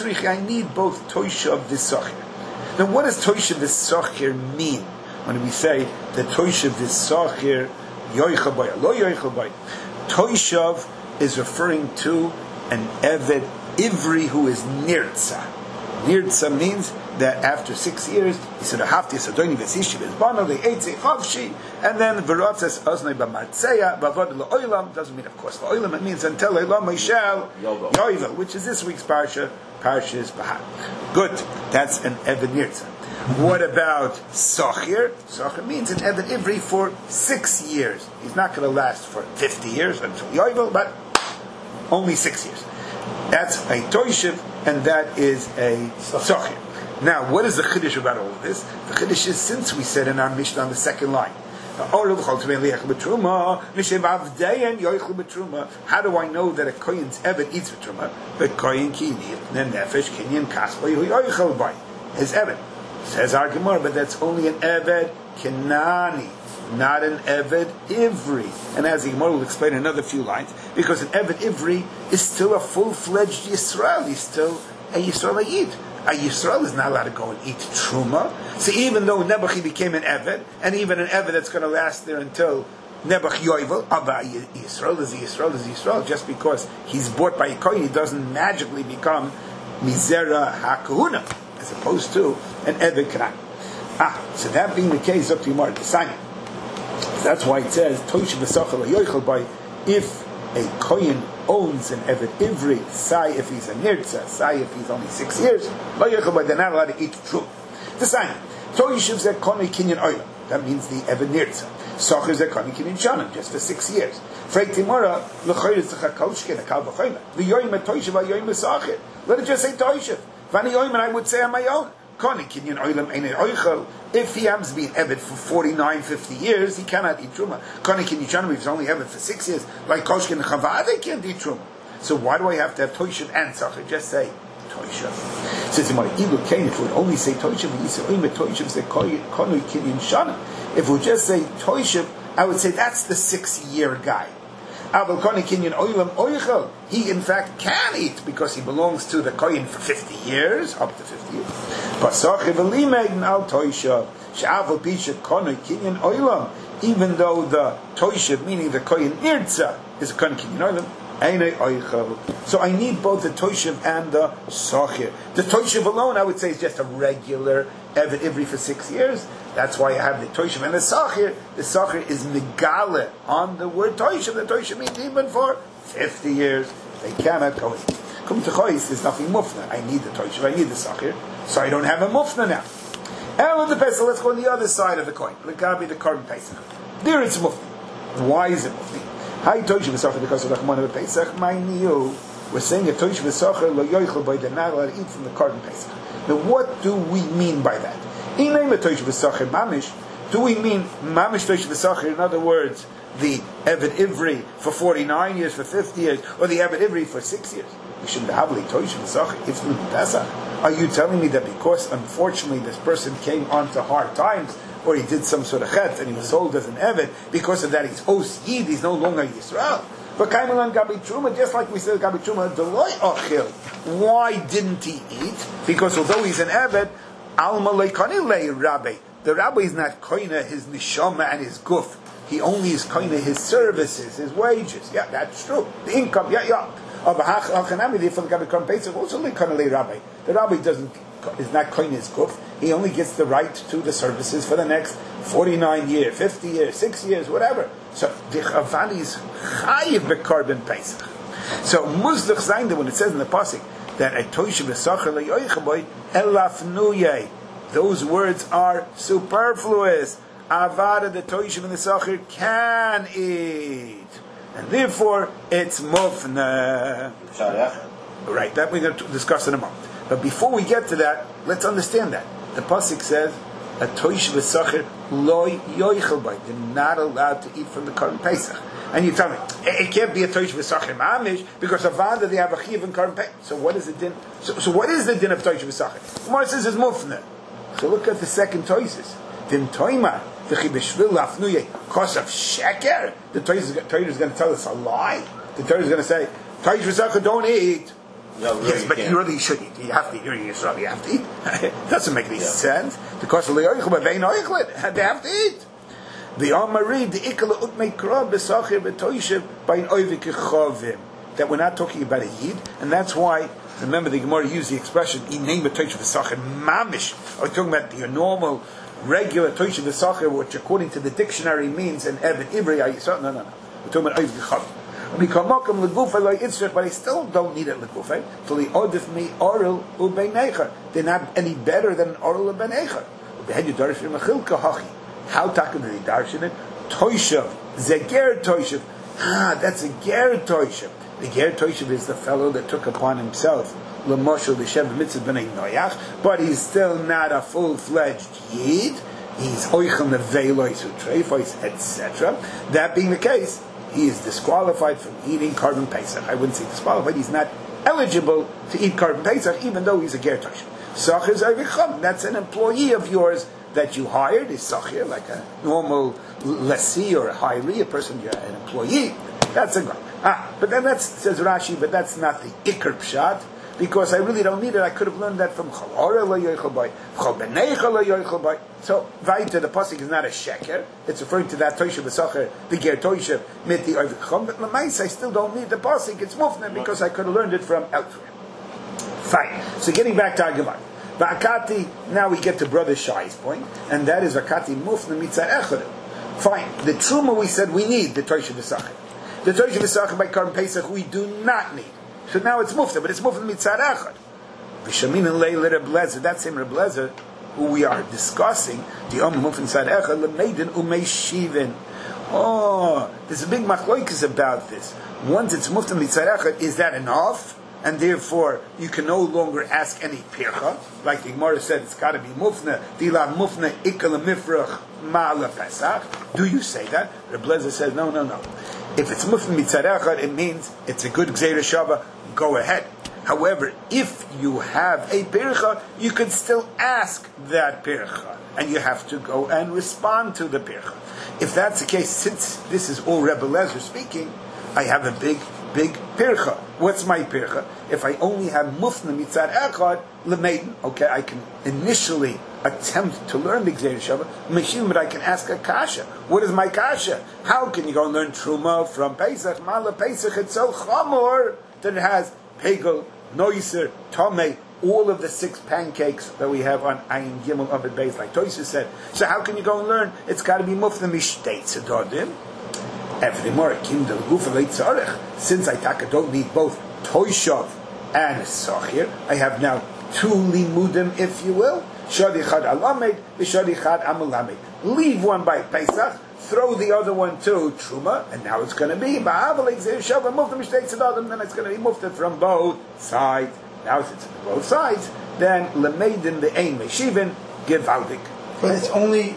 I need both Toisha of V'Sachir. Now what does Toisha of V'Sachir mean? When we say that Toisha of V'Sachir, Yoicha Boy, Lo Yoicha Boy. Toishav is referring to an Eved Ivri who is Nirtza. Nirtza means that after six years, he said, "Hafti sadoni v'sishiv izbano le'etzei chavshi," and then v'rotzes oznei b'martzeya b'avod le'olam doesn't mean, of course, le'olam. It means until le'olam mishal yovel, which is this week's parsha, Parshas Bahar. Good, that's an Eved Nirtza. What about Sochir? Sochir means an Eved Ivri for six years. He's not going to last for fifty years until yovel, but only six years. That's a Toishiv, and that is a Sochir. Now, what is the Chiddush about all of this? The Chiddush is, since we said in our Mishnah on the second line, how do I know that a Kohen's Eved eats with Truma? The Kohen Kini, then Nefesh, Kinyan, Kaspa, Yoichel by his Eved. Says our Gemara, but that's only an Eved Kenani, not an Eved Ivri. And as the Gemara will explain in another few lines, because an Eved Ivri is still a full-fledged Yisrael, he's still a Yisrael Yid. A Yisrael is not allowed to go and eat Truma. So even though Nebuch became an Eved, and even an Eved that's going to last there until Nebuch Yovel, Abba Yisrael is a Yisrael is a Yisrael, just because he's bought by a Kohen, he doesn't magically become Mizera HaKahuna, as opposed to an Eved Kanan. Ah, so that being the case, up to Yomar, the Simon. That's why it says Toisha v'Sachar Yoichel by if a kohen owns an Evet Ivri, say if he's a Nirtza, say if he's only six years, Yoichel by they're not allowed to eat true. The same. Toishav Zeh Konei Kinyan Oilam. That means the Evet Nirtza. Sachar Zeh Konei Kinyan Shanam, just for six years. Freit Timora l'Choyer Tzachak Kolshkin a Kal B'Choyma. V'Yoyim Toishav v'Yoyim Sachar. Let it just say Toishav. V'Ani Yoyim, and I would say on my own. If he happens to be an Evet for forty-nine, fifty years, he cannot eat Truma. If he's only Evet for six years, like Koshkin and Chava, they can't eat Truma. So why do I have to have Toishav and Sachar? Just say Toishav. Says my Ilu Kain, if we would only say Toishav, we say Oime Toishav, say Konu Kinyan Shana. If we just say Toishav, I would say that's the six-year guy. He in fact can eat because he belongs to the kohen for fifty years, up to fifty years. Even though the toishav, meaning the kohen nirtza, is a kohen kinyan oilam, so I need both the toishav and the sachir. The toishav alone, I would say, is just a regular evet ivri for six years. That's why I have the toishav and the sachir. The sachir is megale on the word toishav. The toishav means even for fifty years. They cannot go in. Come to chois, there's nothing mufna. I need the toishav, I need the sachir, so I don't have a mufna now. And with the pesach, let's go on the other side of the coin. Legabi the korban pesach. There it's mufti. Why is it mufti? Hi toishav v'sachar because of Rachman of Pesach. My niu. We're saying a toishav v'sachar lo yoichel by the not allowed to eat from the korban pesach. Now what do we mean by that? In name of toishav v'sachar mamish. Do we mean mamish toishav v'sachar? In other words, the Evet Ivri for forty-nine years, for fifty years, or the Evet Ivri for six years? We shouldn't have li toishav v'sachar if we pesach. Are you telling me that because unfortunately this person came onto hard times, or he did some sort of chet and he was sold as an Evet, because of that he's os yid, he's no longer Yisrael? But Kaimalan Gabi Truma, just like we said Gabi Truma, Deloy Achil. Why didn't he eat? Because although he's an Evet, Alma Leikani Le Rabbi. The rabbi is not koina his neshama and his guf. He only is koina his services, his wages. Yeah, that's true. The income, yeah, yeah. The rabbi doesn't is not koina his guf. He only gets the right to the services for the next forty-nine years, fifty years, six years, whatever. So the Chavani is chayiv bekorban pesach. So muzdach zayin, when it says in the pasuk that a toishav v'sachar leyoichaboy elafnuyei, those words are superfluous. Avada, the toishav and the sachar can eat, and therefore it's mufna. Right, that we're going to discuss in a moment. But before we get to that, let's understand that the pasuk says a toishav v'sachar loy yoichel bay. They're not allowed to eat from the korban pesach. And you tell me it can't be a toishav v'sachar mamish because avada they have a chiv and korban pesach. So what is the din? So, so what is the din of toishav v'sachar? Gemara says it's mufna. So look at the second toises. Dim toima the chibishvil lafnuye kosaf sheker. The Torah is going to tell us a lie. The Torah is going to say toishav v'sachar don't eat. No, really yes, but you you really should eat. You have to eat. You're Yisrael. You have to eat. It doesn't make any yeah. sense. Because they have to eat. The Amarid, the Ikala Utmei Krab, Besachir, Betoishev, by an Oivik Chovim. That we're not talking about a Yid, and that's why, remember the Gemara used the expression, in name of Toishev Besachir, Mamish. Are we talking about the normal, regular Toishev Besachir, which according to the dictionary means an Evet Ivri? No, no, no. We're talking about Oivik Chovim. But I still don't need it legufay. They're not any better than an oral ben echer. How taken did he darshan it? Toishav, zeger toishav. Ah, that's a ger toishav. The ger toishav is the fellow that took upon himself l'moshel l'shem mitzvah b'nei noyach, but he's still not a full-fledged yid. He's oichel nevelois utreifos, et cetera. That being the case, he is disqualified from eating korban pesach. I wouldn't say disqualified. He's not eligible to eat korban pesach, even though he's a ger toishav. Sachir zayvicham. That's an employee of yours that you hired. Is sachir like a normal lessee or a hiree, a person, you're an employee. That's a ah. But then that says Rashi. But that's not the ikar pshat, because I really don't need it. I could have learned that from Chalora lo yoichel bay, Chol beneicha lo yoichel bay. So Vaita, the pasuk is not a sheker. It's referring to that toishav v'sachar, the ger toishav mit the oivik. But l'mais, I still don't need the pasuk. It's mufna because I could have learned it from elsewhere. Fine. So getting back to our Gemara. Va'akati, now we get to Brother Shai's point, and that is Va'akati mufna mitzar echad. Fine. The truma we said we need the Toisha V'Sachar. The Toisha V'Sachar by Karban Pesach we do not need. So now it's mufta, but it's mufta mitzad echad. V'shamin and leil Reb Lezer, that same Reb Lezer who we are discussing, the Om mufta mitzad echad lemeidin umei shivin. Oh, there's a big machloikis about this. Once it's mufta mitzad echad, is that enough? And therefore, you can no longer ask any pircha. Like the Gemara said, it's got to be mufna, dila mufna ikal mifrach ma'ala pesach. Do you say that? Reb Lezer says, no, no, no. If it's mufna mitzad echad, it means it's a good gzeira shava. Go ahead. However, if you have a pircha, you can still ask that pircha, and you have to go and respond to the pircha. If that's the case, since this is all Rebbe Lezer speaking, I have a big, big pircha. What's my pircha? If I only have mufna mitzad echad lemeidin, okay, I can initially attempt to learn the gzeira shava, meshim, but I can ask a kasha. What is my kasha? How can you go and learn truma from Pesach? Mala Pesach, it's so chamor that it has pegel, noiser, tomei, all of the six pancakes that we have on Ayin Gimel of the base, like Toysa said. So how can you go and learn? It's got to be mufna mishteit sedodim. Every more kindle gufa leitzarech. Since I taka don't need both toyshav and sachir, I have now two limudim, if you will. Shadi chad alamed, v'shadi chad amalamed. Leave one by Pesach, throw the other one to Truma, and now it's going to be ba'avalei gzeir shava mufta mishteit sedodim. Then it's going to be mufta from both sides. Now since it's both sides, then lemeidin the ein meshivin gewaldig. But it's only,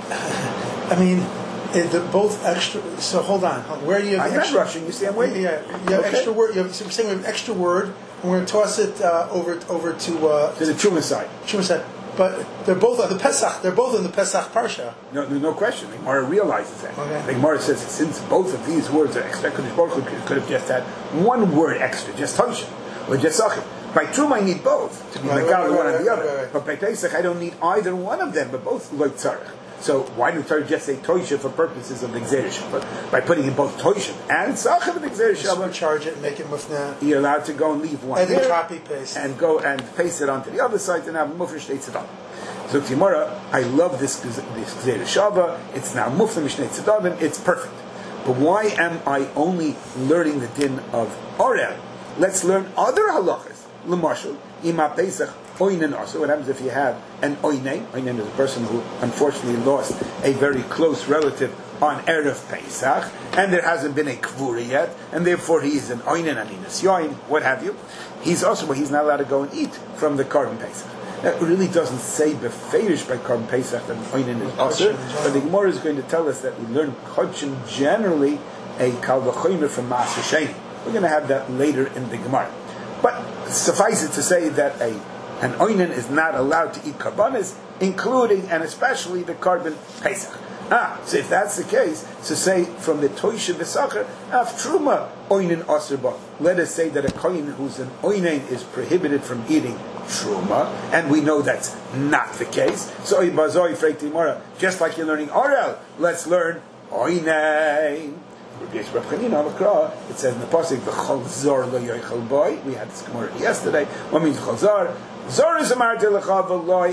I mean, it, the both extra. So hold on, where do you have I'm extra? not rushing. You see, I'm waiting. Yeah, you have Okay. extra word. You have, so we're saying we have extra word, and we're going to toss it uh, over over to uh, To the Truma side. Shmuel said. But they're both on the Pesach. They're both in the Pesach parsha. No, no, no question. The Gemara realizes that. Okay. The Gemara says since both of these words are extra, Kodesh Baruch Hu could have just had one word extra, just Tosha or just Sachim. By Truma, I need both to be Right, Megal right, one right, or the right, other. right, right. But by Pesach, I don't need either one of them, but both Loy Tzarech. So why did Torah just say Tosha for purposes of the Gzeir Shabbat? By putting in both Tosha and Sachim in the Gzeir Shabbat, Supercharge it and make it mufna. you're allowed to go and leave one And then here copy paste. and go and paste it onto the other side and have Mufresh Shtei Tzedam. So Timora, I love this this Gzeir Shabbat. It's now Mufresh Shtei Tzedam. It's perfect. But why am I only learning the din of Orel? Let's learn other halachas. L'marshal, ima Pesach, oinen also. What happens if you have an oinen? Oinen is a person who unfortunately lost a very close relative on Erev Pesach, and there hasn't been a kvura yet, and therefore he is an oinen, an inas yoin, what have you. He's also, well, he's not allowed to go and eat from the Karban Pesach. That really doesn't say beferish by Karban Pesach that oinen is also, but the Gemara is going to tell us that we learn kodshim generally a kal v'chomer from Maaser Sheni. We're going to have that later in the Gemara. But suffice it to say that a an oinen is not allowed to eat karbanis, including and especially the Karban Pesach. Ah, so if that's the case, so say from the Toisha V'Sachar, af truma oinen aserba. Let us say that a kohen who's an oinen is prohibited from eating truma, and we know that's not the case. So just like you're learning orel, let's learn oinen. It says in the pasuk, "V'chol zor lo yochel boy." We had this Gemara yesterday. What means chol zor? Zor is a marti lecha v'loy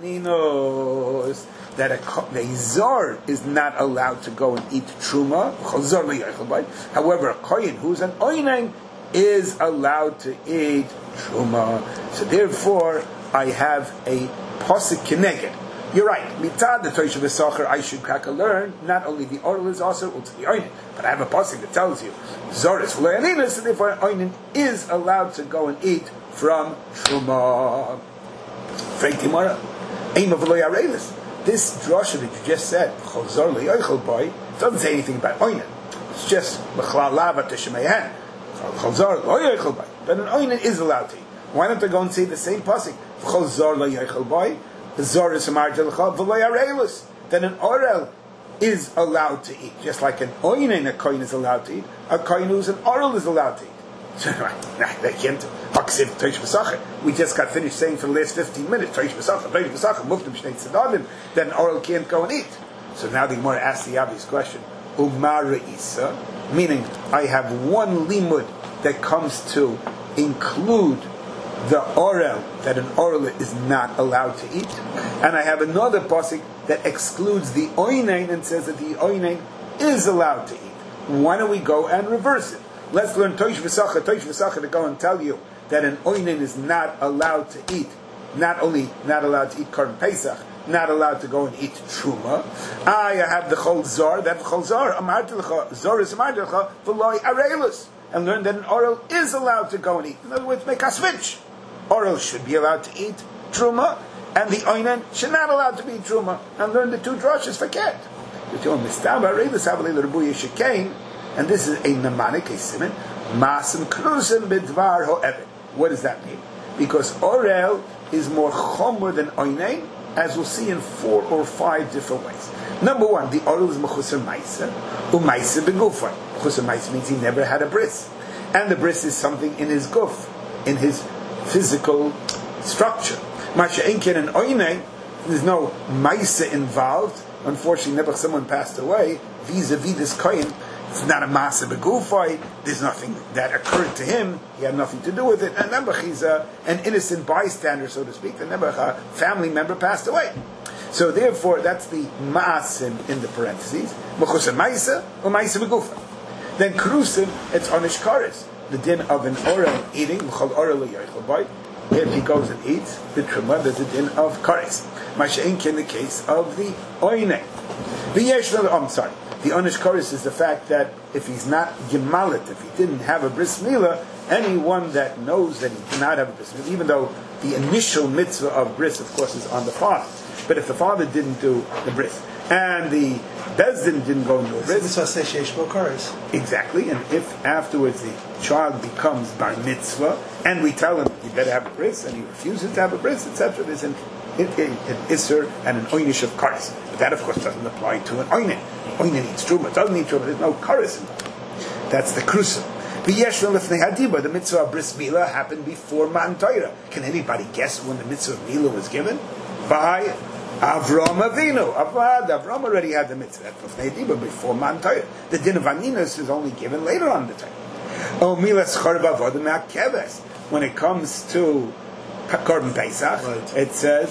aninos. That a, a zor is not allowed to go and eat truma. V'chol zor lo yochel boy. However, a kohen who's an oinen is allowed to eat truma. So therefore, I have a pasuk keneged. You're right. Mitzad the Toisha V'Sachar, I should crack a learn. Not only the oral is also also the oinen, but I have a pasuk that tells you zoris v'loyaninas, and therefore oinen is allowed to go and eat from truma. Frank Timara, aim of v'loyarelis. This drasha that you just said, chazar le'yochel boy, doesn't say anything about oinen. It's just b'chlal lava t'shemeihen. Chazar le'yochel boy, but an oinen is allowed to eat. Why don't they go and say the same pasuk? Chazar le'yochel boy. Then an orel is allowed to eat, just like an oinen a kohen is allowed to eat. A kohen who's an orel is allowed to eat. They can't. We just got finished saying for the last fifteen minutes, then an orel can't go and eat. So now the Gemara asks the obvious question: Umar Isa, meaning I have one limud that comes to include the orel, that an orel is not allowed to eat, and I have another pasuk that excludes the oinain and says that the oinain is allowed to eat. Why don't we go and reverse it? Let's learn Toish V'Sacha, Toish V'Sacha to go and tell you that an oinain is not allowed to eat, not only not allowed to eat Korban Pesach, not allowed to go and eat Truma. I have the Chol Zar, that Chol Zar, Amarti L'cha, Zar is Amarti L'cha, V'loi Areilus, and learn that an oral is allowed to go and eat. In other words, make a switch. Oral should be allowed to eat Truma, and the oinain should not allowed to be Truma, and learn the two drushes for Ket. And this is a mnemonic, a simon. Masim krusim bidvar ho'evet. What does that mean? Because orel is more chomer than oinain, as we'll see in four or five different ways. Number one, the orel is mechusar maisa, u'maisa begufay. Mechusar maisa means he never had a bris, and the bris is something in his guf, in his physical structure. Masha inkin and oinain, there's no maisa involved. Unfortunately, never someone passed away. Vis-a-vis this kohen, it's not a masa begufay. There's nothing that occurred to him. He had nothing to do with it. And never he's a, an innocent bystander, so to speak. And never a family member passed away. So therefore, that's the maasim in the parentheses. Mechusa maisa or maisa begufay. Then krusim, it's onish kares, the din of an orel eating. Mechal orel yoychel bay. If he goes and eats the truma, there's a din of kares. Masha'ink in the case of the oinei. The I'm sorry. The onish kares is the fact that if he's not gemalit, if he didn't have a bris milah, anyone that knows that he did not have a bris milah, even though the initial mitzvah of bris, of course, is on the father. But if the father didn't do the bris, and the bezdin didn't go into a bris, exactly, and if afterwards the child becomes bar mitzvah, and we tell him you better have a bris, and he refuses to have a bris, et cetera, there's an an isser and an oinish of kares. But that, of course, doesn't apply to an oinen. Oinen eats truma, it doesn't eat truma, there's no kares involved. That's the krusim. V'yesh lefnei hadiba, the mitzvah of bris milah happened before Matan Torah. Can anybody guess when the mitzvah of milah was given? By Avram Avinu. Avram, Avram already had the mitzvah. That's lefnei hadiba before Matan Torah. The din of aninos is only given later on in the time. Oh, milas charba avodah ma'keves. When it comes to Korban Pesach, right. It says,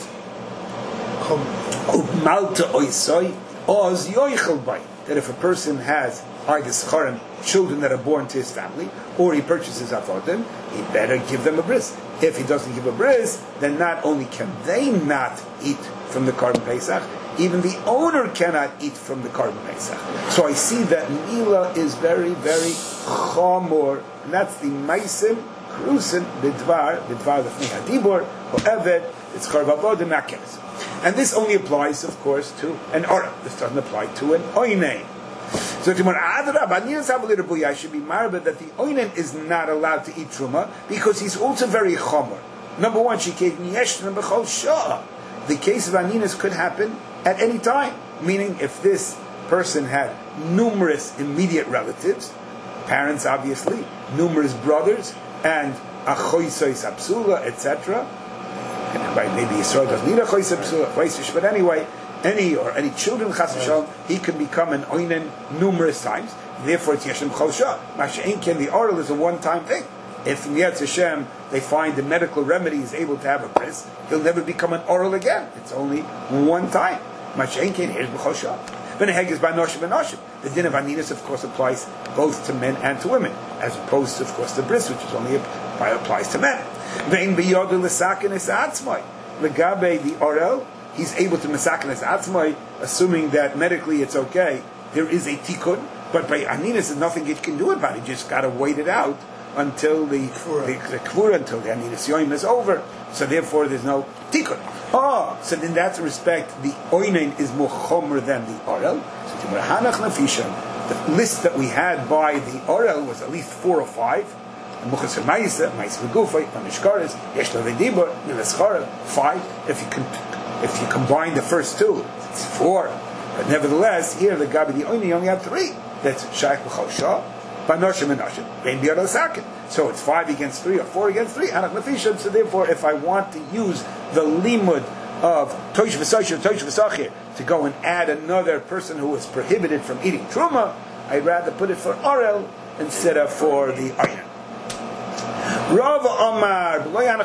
that if a person has children that are born to his family, or he purchases avodim, he better give them a bris. If he doesn't give a bris, then not only can they not eat from the Korban Pesach, even the owner cannot eat from the Korban Pesach. So I see that Mila is very, very chamor, and that's the Maisim Krusin bidvar, bidvar lefnei hadibor, ho'evet, it's charvavodim ma'keves. And this only applies, of course, to an orah. This doesn't apply to an oinei. So Timur Adrab, I should be marved that the oinen is not allowed to eat truma because he's also very chomer. Number one, she gave niyeshna b'chol shah. The case of aninas could happen at any time. Meaning, if this person had numerous immediate relatives, parents obviously, numerous brothers, and achoisois apsula, et cetera. Maybe Yisrael doesn't need achois apsula, but anyway, any or any children chas v'shalom, he can become an oinen numerous times. Therefore, it's yeshem chol shah. Masha'inken, the oral is a one-time thing. If in Yetz Hashem they find the medical remedy is able to have a bris, he'll never become an oral again. It's only one time. Masha'inken, here's b'chol shah. The din of aninas, of course, applies both to men and to women, as opposed to, of course, the bris, which is only applies to men. Legabe the orel, he's able to mesaken his atzmai, assuming that medically it's okay. There is a tikkun, but by aninas, there's nothing you can do about it. You just got to wait it out until the the kvura, until the aninas yoim is over. So therefore, there's no tikkun. Oh, so in that respect, the oinen is more chomer than the orel. So the list that we had by the orel was at least four or five. Five. If you can, if you combine the first two, it's four. But nevertheless, here the gabi the oinen only had three. That's shaykh b'chol shah, banoshim and noshim, bein biyad sakin. So it's five against three or four against three. So therefore, if I want to use the limud of toish v'sachir, toish v'sachir to go and add another person who is prohibited from eating truma, I'd rather put it for orel instead of for the oinen. Rav Omar,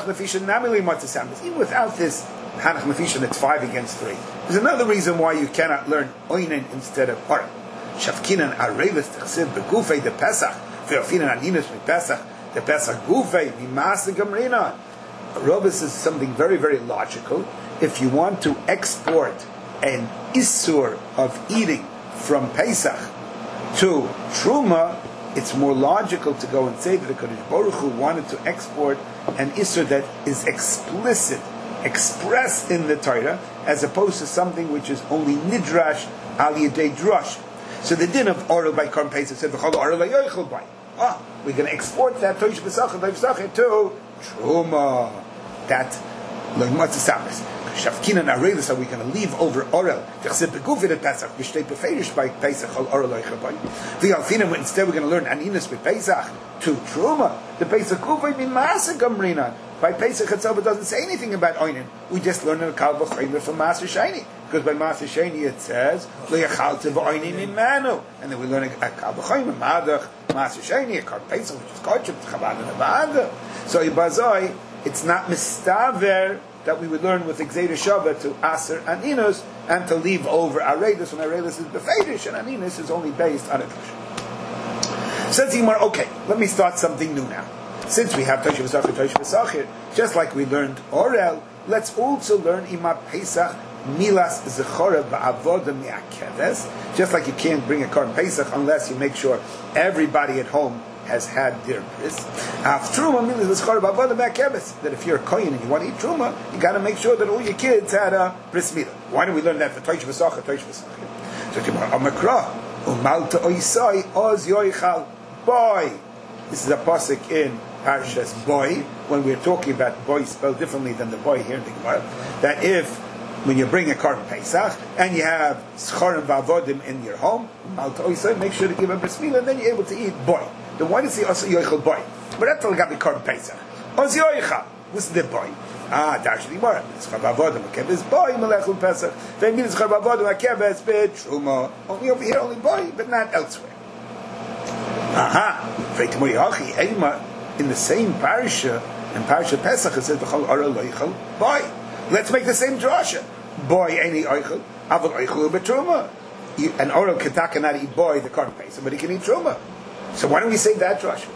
even without this Hanach Nefisha, it's five against three. There's another reason why you cannot learn Oinen instead of Oren. Shavkinan Arelis Tchsiv Begufei de Pesach, Ve'ofinan Aninus Pesach, the Pesach Gufei, Mimasa Gamrina. Rav is something very, very logical. If you want to export an Isur of eating from Pesach to Truma, it's more logical to go and say that the Kodesh Baruch Hu wanted to export an Isur that is explicit, expressed in the Torah, as opposed to something which is only Nidrash al Yedei Drush. So the din of Orel by Korban Pesach said, V'chol Orel ha'yochel by. Ah, we're going to export that Toish B'sachar, Toish B'sachar to Truma. That, like Matzah Sabbath. Shavkinan Arelis, are we going to leave over Orel? Tchsiv Begufei de Pesach, B'shtei Beferish by Pesach, Chol Orel ha'yochel by. V'yalfinim, instead we're going to learn Aninus B'Pesach to Truma. The Pesach Gufei Mimasa Gamrina. By Pesach itself, it doesn't say anything about Oinen. We just learn in a Kal V'chaymer from Maser Sheni. Because by Maser Sheni it says, Le'yachaltev Oinin Imanu. And then we learn a Kal V'chaymer, Madach, Maser Sheni, a Kar Pesach, which is Kachim, Chabad and Avada. So Ibazoi, it's not Mistaver that we would learn with Exeder Shabbat to Aser and Inus, and to leave over Aredus, when Aredus is Befedish, and Aninus is only based on a Tush. Says Yimar, okay, let me start something new now. Since we have Tosh V'Sachir, Tosh V'Sachir, just like we learned Orel, let's also learn Ima Pesach Milas Zechora Ba'avoda Mi'akeves. Just like you can't bring a Korban Pesach unless you make sure everybody at home has had their bris. After Truma Milas Zechora Ba'avoda Mi'akeves, that if you're a Kohen and you want to eat Truma, you got to make sure that all your kids had a bris milah. Why do we learn that for Tosh V'Sachir, Tosh V'Sachir? So Timar Amakra Umalta Oisai Oz Yoichal Boy. This is a pasuk in Parshas Boy, when we're talking about boy spelled differently than the boy here in the Gemara, that if, when you bring a Korban Pesach, and you have Schorim V'avodim in your home, make sure to give a bris milah, and then you're able to eat boy. Then why does he also yoichel boy? But that's all got to be Korban Pesach. Oz yoichel, what's the boy? Ah, Dash Gemara. Schorim V'avodim, Akebes boy, Melechul Pesach. Then means Schorim V'avodim, Akebes, Truma. Only over here, only boy, but not elsewhere. Aha. In the same parasha, in Parasha Pesach, it says, boy, let's make the same drasha. Boy, any oichel, avol oichel betruma. An oral ketah cannot eat boy, the Korban Pesach, but he can eat truma. So why don't we say that drasha?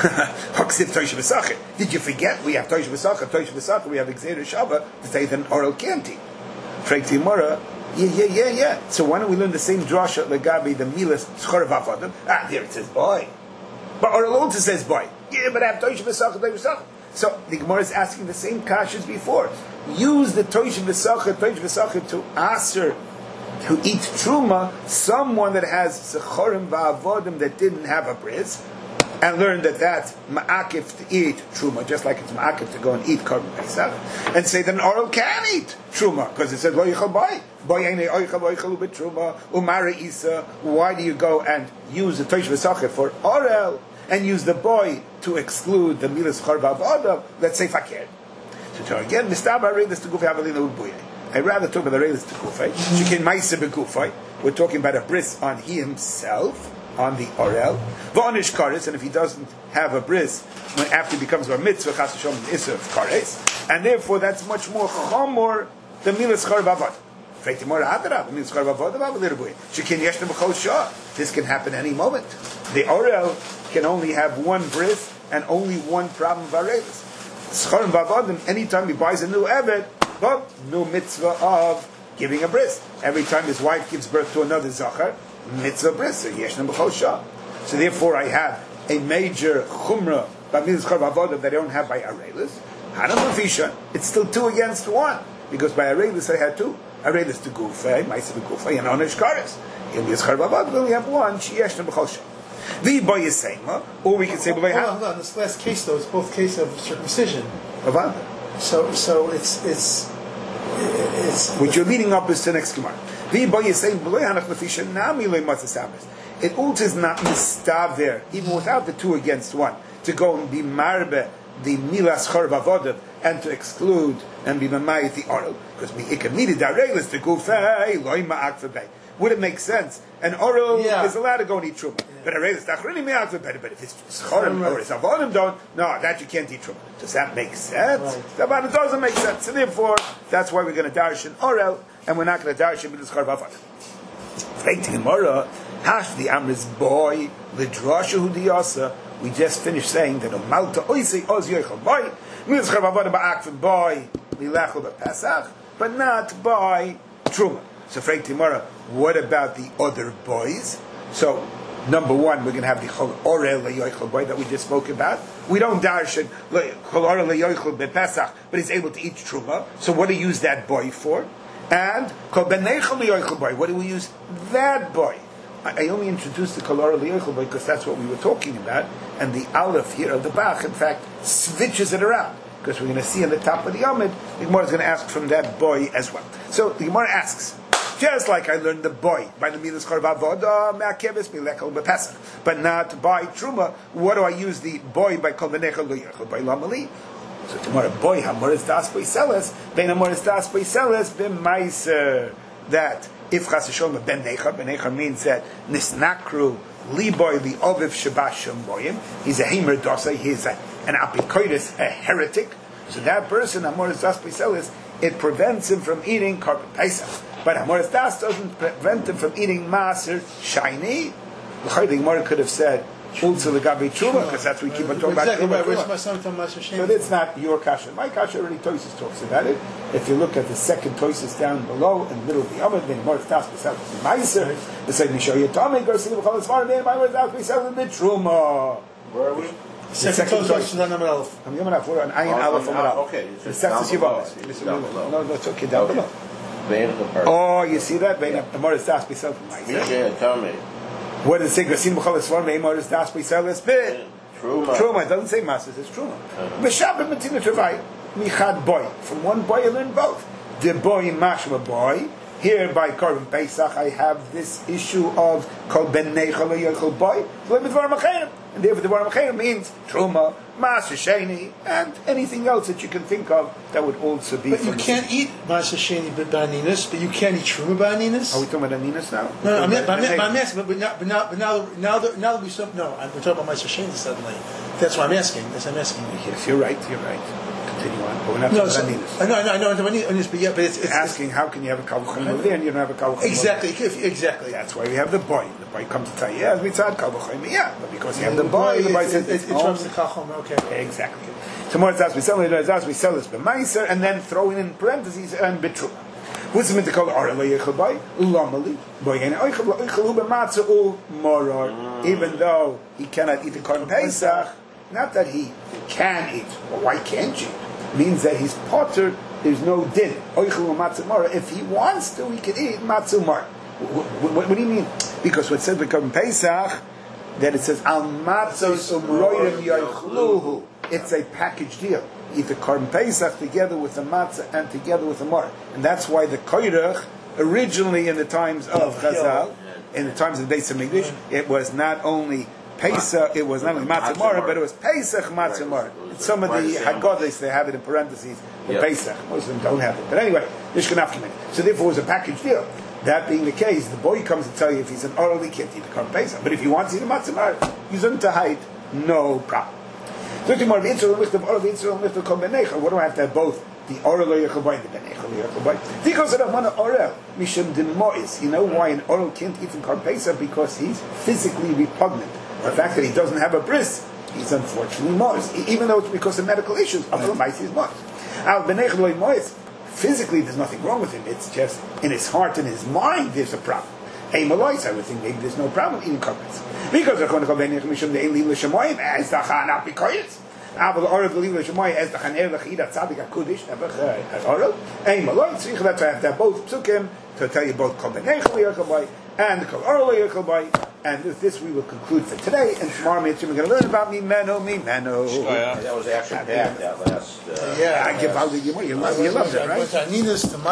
Did you forget we have Tosh V'Sachar, Tosh V'Sachar, we have Exeder Shabbat to say that an oral can't eat? Freiti Mora, yeah, yeah, yeah, yeah. So why don't we learn the same drasha legabi the milas tzchor v'avodim? Ah, there it says boy, but Oral also says boy. Yeah, but I have Tosh V'Sachar, Tosh V'Sachar. So the Gemara is asking the same kashas before. Use the Tosh V'Sachar, Tosh V'Sachar to aser to eat truma someone that has sechorim v'avodim that didn't have a bris, and learn that that's ma'akif to eat truma, just like it's ma'akif to go and eat Korban Pesach, and say that an oral can eat truma, because it says lo yichal boy, boy ain't oichal oichal ubet truma umara isa. Why do you go and use the Tosh V'Sachar for oral and use the boy to exclude the milas chorba avodah? Let's say fakir. So again, mistaba reilis to gufay avalina ubuye. I'd rather talk about the reilis to gufay. Shekin ma'isa begufay. We're talking about a bris on he himself, on the orel, v'onish kares, and if he doesn't have a bris, when after he becomes bar mitzvah, chas v'shom isser of kares, and therefore that's much more chomor the milas chorba avodah. This can happen any moment. The orel can only have one bris and only one problem varelis. Schorim v'avodim, anytime he buys a new evet, but no mitzvah of giving a bris. Every time his wife gives birth to another zachar, mitzvah bris, so yeshna b'chol shah. So therefore I have a major chumrah by mitzvah schorim v'avodim that I don't have by arelis. Hanam l'fisha, it's still two against one, because by arelis I had two. Arelis to gufay, ma'isa to gufay, and onish kares. In mitzvah schorim v'avodim we only have one, she yeshna b'chol shah. The boy is saying, or we can say, hold on, hold on. This last case, though, is both case of circumcision. Of So, so it's it's it's. Which you're leading up is to the next Gemara. The boy is saying, it also is not mistaver, even without the two against one, to go and be marbe the milas chorba avodav and to exclude and be mamayit the oral, because we ikamidi darelis to gufay loy ma'ak v'bei. Would it make sense? An oral yeah. is allowed to go and eat truma, yeah. but a relis tachrini ma'ak v'bei. But if it's schorim or it's avodim don't, no, that you can't eat truma. Does that make sense? Right. That doesn't make sense. So therefore, that's why we're going to darsh an oral, and we're not going to darsh it with the schar b'avad. Freiti Gemara, hash the amris boy lidrashu hu diyasa. We just finished saying that Malta oisei oz yoichel boy mitzchar b'avodah ba'akvim boy lilachol b'pesach, but not by truma. So, Frank Timara, what about the other boys? So, number one, we're going to have the chol orel leyoichel boy that we just spoke about. We don't darshan chol orel leyoichel b'pesach, but he's able to eat truma. So, what do you use that boy for? And kol beneichel leyoichel boy. What do we use that boy? I only introduced the Kol Orel Leyoichel Boy because that's what we were talking about, and the Aleph here of the Bach, in fact, switches it around, because we're going to see on the top of the Yomid, the Gemara is going to ask from that boy as well. So the Gemara asks, just like I learned the boy by the Milas Chor Vavoda Me'akeves Milechel B'Pesach, but not by Truma, what do I use the boy by Kol Beneichel Leyoichel Boy Lamali? So tomorrow, boy, Hamoris Das Boy Seles, Ben Hamoris Das Boy Seles, Ben Meiser, that if Chas V'Sholem Ben Necha, Ben Necha means that Nisnakru Liboy Li Oviv Shabash Boyim, he's a Hamer Dosa, he's a, an Apikoidus, a heretic. So that person, Amoris Das Piselis, it prevents him from eating Korban Pesach. But Amoris Das doesn't prevent him from eating Maser Shiny. The Gemara could have said, also the Gabi Truma, because that's what we keep on talking exactly about. Right. Where's my son from Maser Shiny? So that's not your kasha. My kasha already Tosis talks about it. If you look at the second Tosis down below, in the middle of the Amud, then more Tas Pesach Meiser, it says Misho Yatami Garcia B'Chol Esmar, then my word Tas Pesach the Truma. Where are we? Second Tosis on Amud Aleph. I'm Yom Aleph. We're on Ayin Aleph Amud Aleph. Okay. The Seftes Yevamos. No, no, it's okay down below. Oh, you see that? More Tas Pesach Meiser. Misho Yatami. What does it say? Grasim b'chol esvar me'imor is das b'yiseles bit. Truma. Truma. It doesn't say masses. It's truma. B'shabbat matina travay michad boy. From one boy I learn both. The boy mashma boy. Here by Korban Pesach I have this issue of kol ben neichel yochel boy. And therefore the Dvarim Achayim means truma, maser sheni, and anything else that you can think of that would also be. But you can't eat maser sheni b'aninas, but you can't eat truma b'aninas. Are we talking about aninas now? No, no I'm, I'm, I'm, I'm asking, but now, but now, but now, now, that, now that we stop, no, we're talking about maser sheni suddenly. That's what I'm asking. That's what I'm asking. Yes, you're right. You're right. Continue on, but we're not no, talking so, about aninas. I know, I know, I know, I know, but yeah, but it's, it's asking how can you have a kavachim over there and you don't have a kavachim exactly, if, exactly. That's why we have the boy. The boy comes to tell you, yes, we said kavachim, yeah, but because you have the the boy, boy the boy it, says it, it's it, it trumps the kachom. Okay, exactly. Tomorrow it's as we sell it, as we sell this b'maiser, and then throwing in parentheses and betru. What's the meant to call arla yechabay lamali boy and oichel oichelu b'matzah morar. Even though he cannot eat the korban pesach, not that he can eat. Well, why can't you? Means that he's potter, there's no din. Oichel matzah mara. If he wants to, he can eat matzah mara. What, what, what do you mean? Because what says Korban Pesach, that it says al matzos roirim yoichluhu. It's a package deal. Eat the Korban Pesach together with the matzah and together with the mara. And that's why the koyrach, originally in the times of Chazal, in the times of the Beis Hamikdash, it was not only Pesach, it was not only matzah mara, but it was Pesach matzah mara. Some of the Haggadahs, they have it in parentheses, the yep. Pesach. Most of them don't have it. But anyway, Nishkanafkimin. So therefore it was a package deal. That being the case, the boy comes to tell you if he's an oral, he can't eat the Korban Pesach. But if he wants to eat a matzah mara, he's on to hide, no problem. So tomorrow, what do I have to have both? The oral and the beneichel. Because of one oral, mishum demois. You know why an oral can't eat from Korban Pesach? Because he's physically repugnant. The fact that he doesn't have a bris, he's unfortunately moist. Even though it's because of medical issues, otherwise he's moist. Al beneichel moist. Physically, there's nothing wrong with him. It's just in his heart and his mind there's a problem. Hey, Malois, I would think maybe there's no problem eating korban. Because of Korban Beneichel mishum de'eli l'shemoyim as the chanap b'koyetz. Aber the oral believe l'shemoyim as the chaner l'chida tzadik hakudish never as oral. Hey, Malois, tzricha that's why I have to have both psukim to tell you both Korban Beneichel l'yachal and the oral l'yachal. And with this we will conclude for today. And tomorrow we're going to learn about Mimeno, Mimeno. That was action packed that last. Uh, yeah, I give out the you love, you love that, right?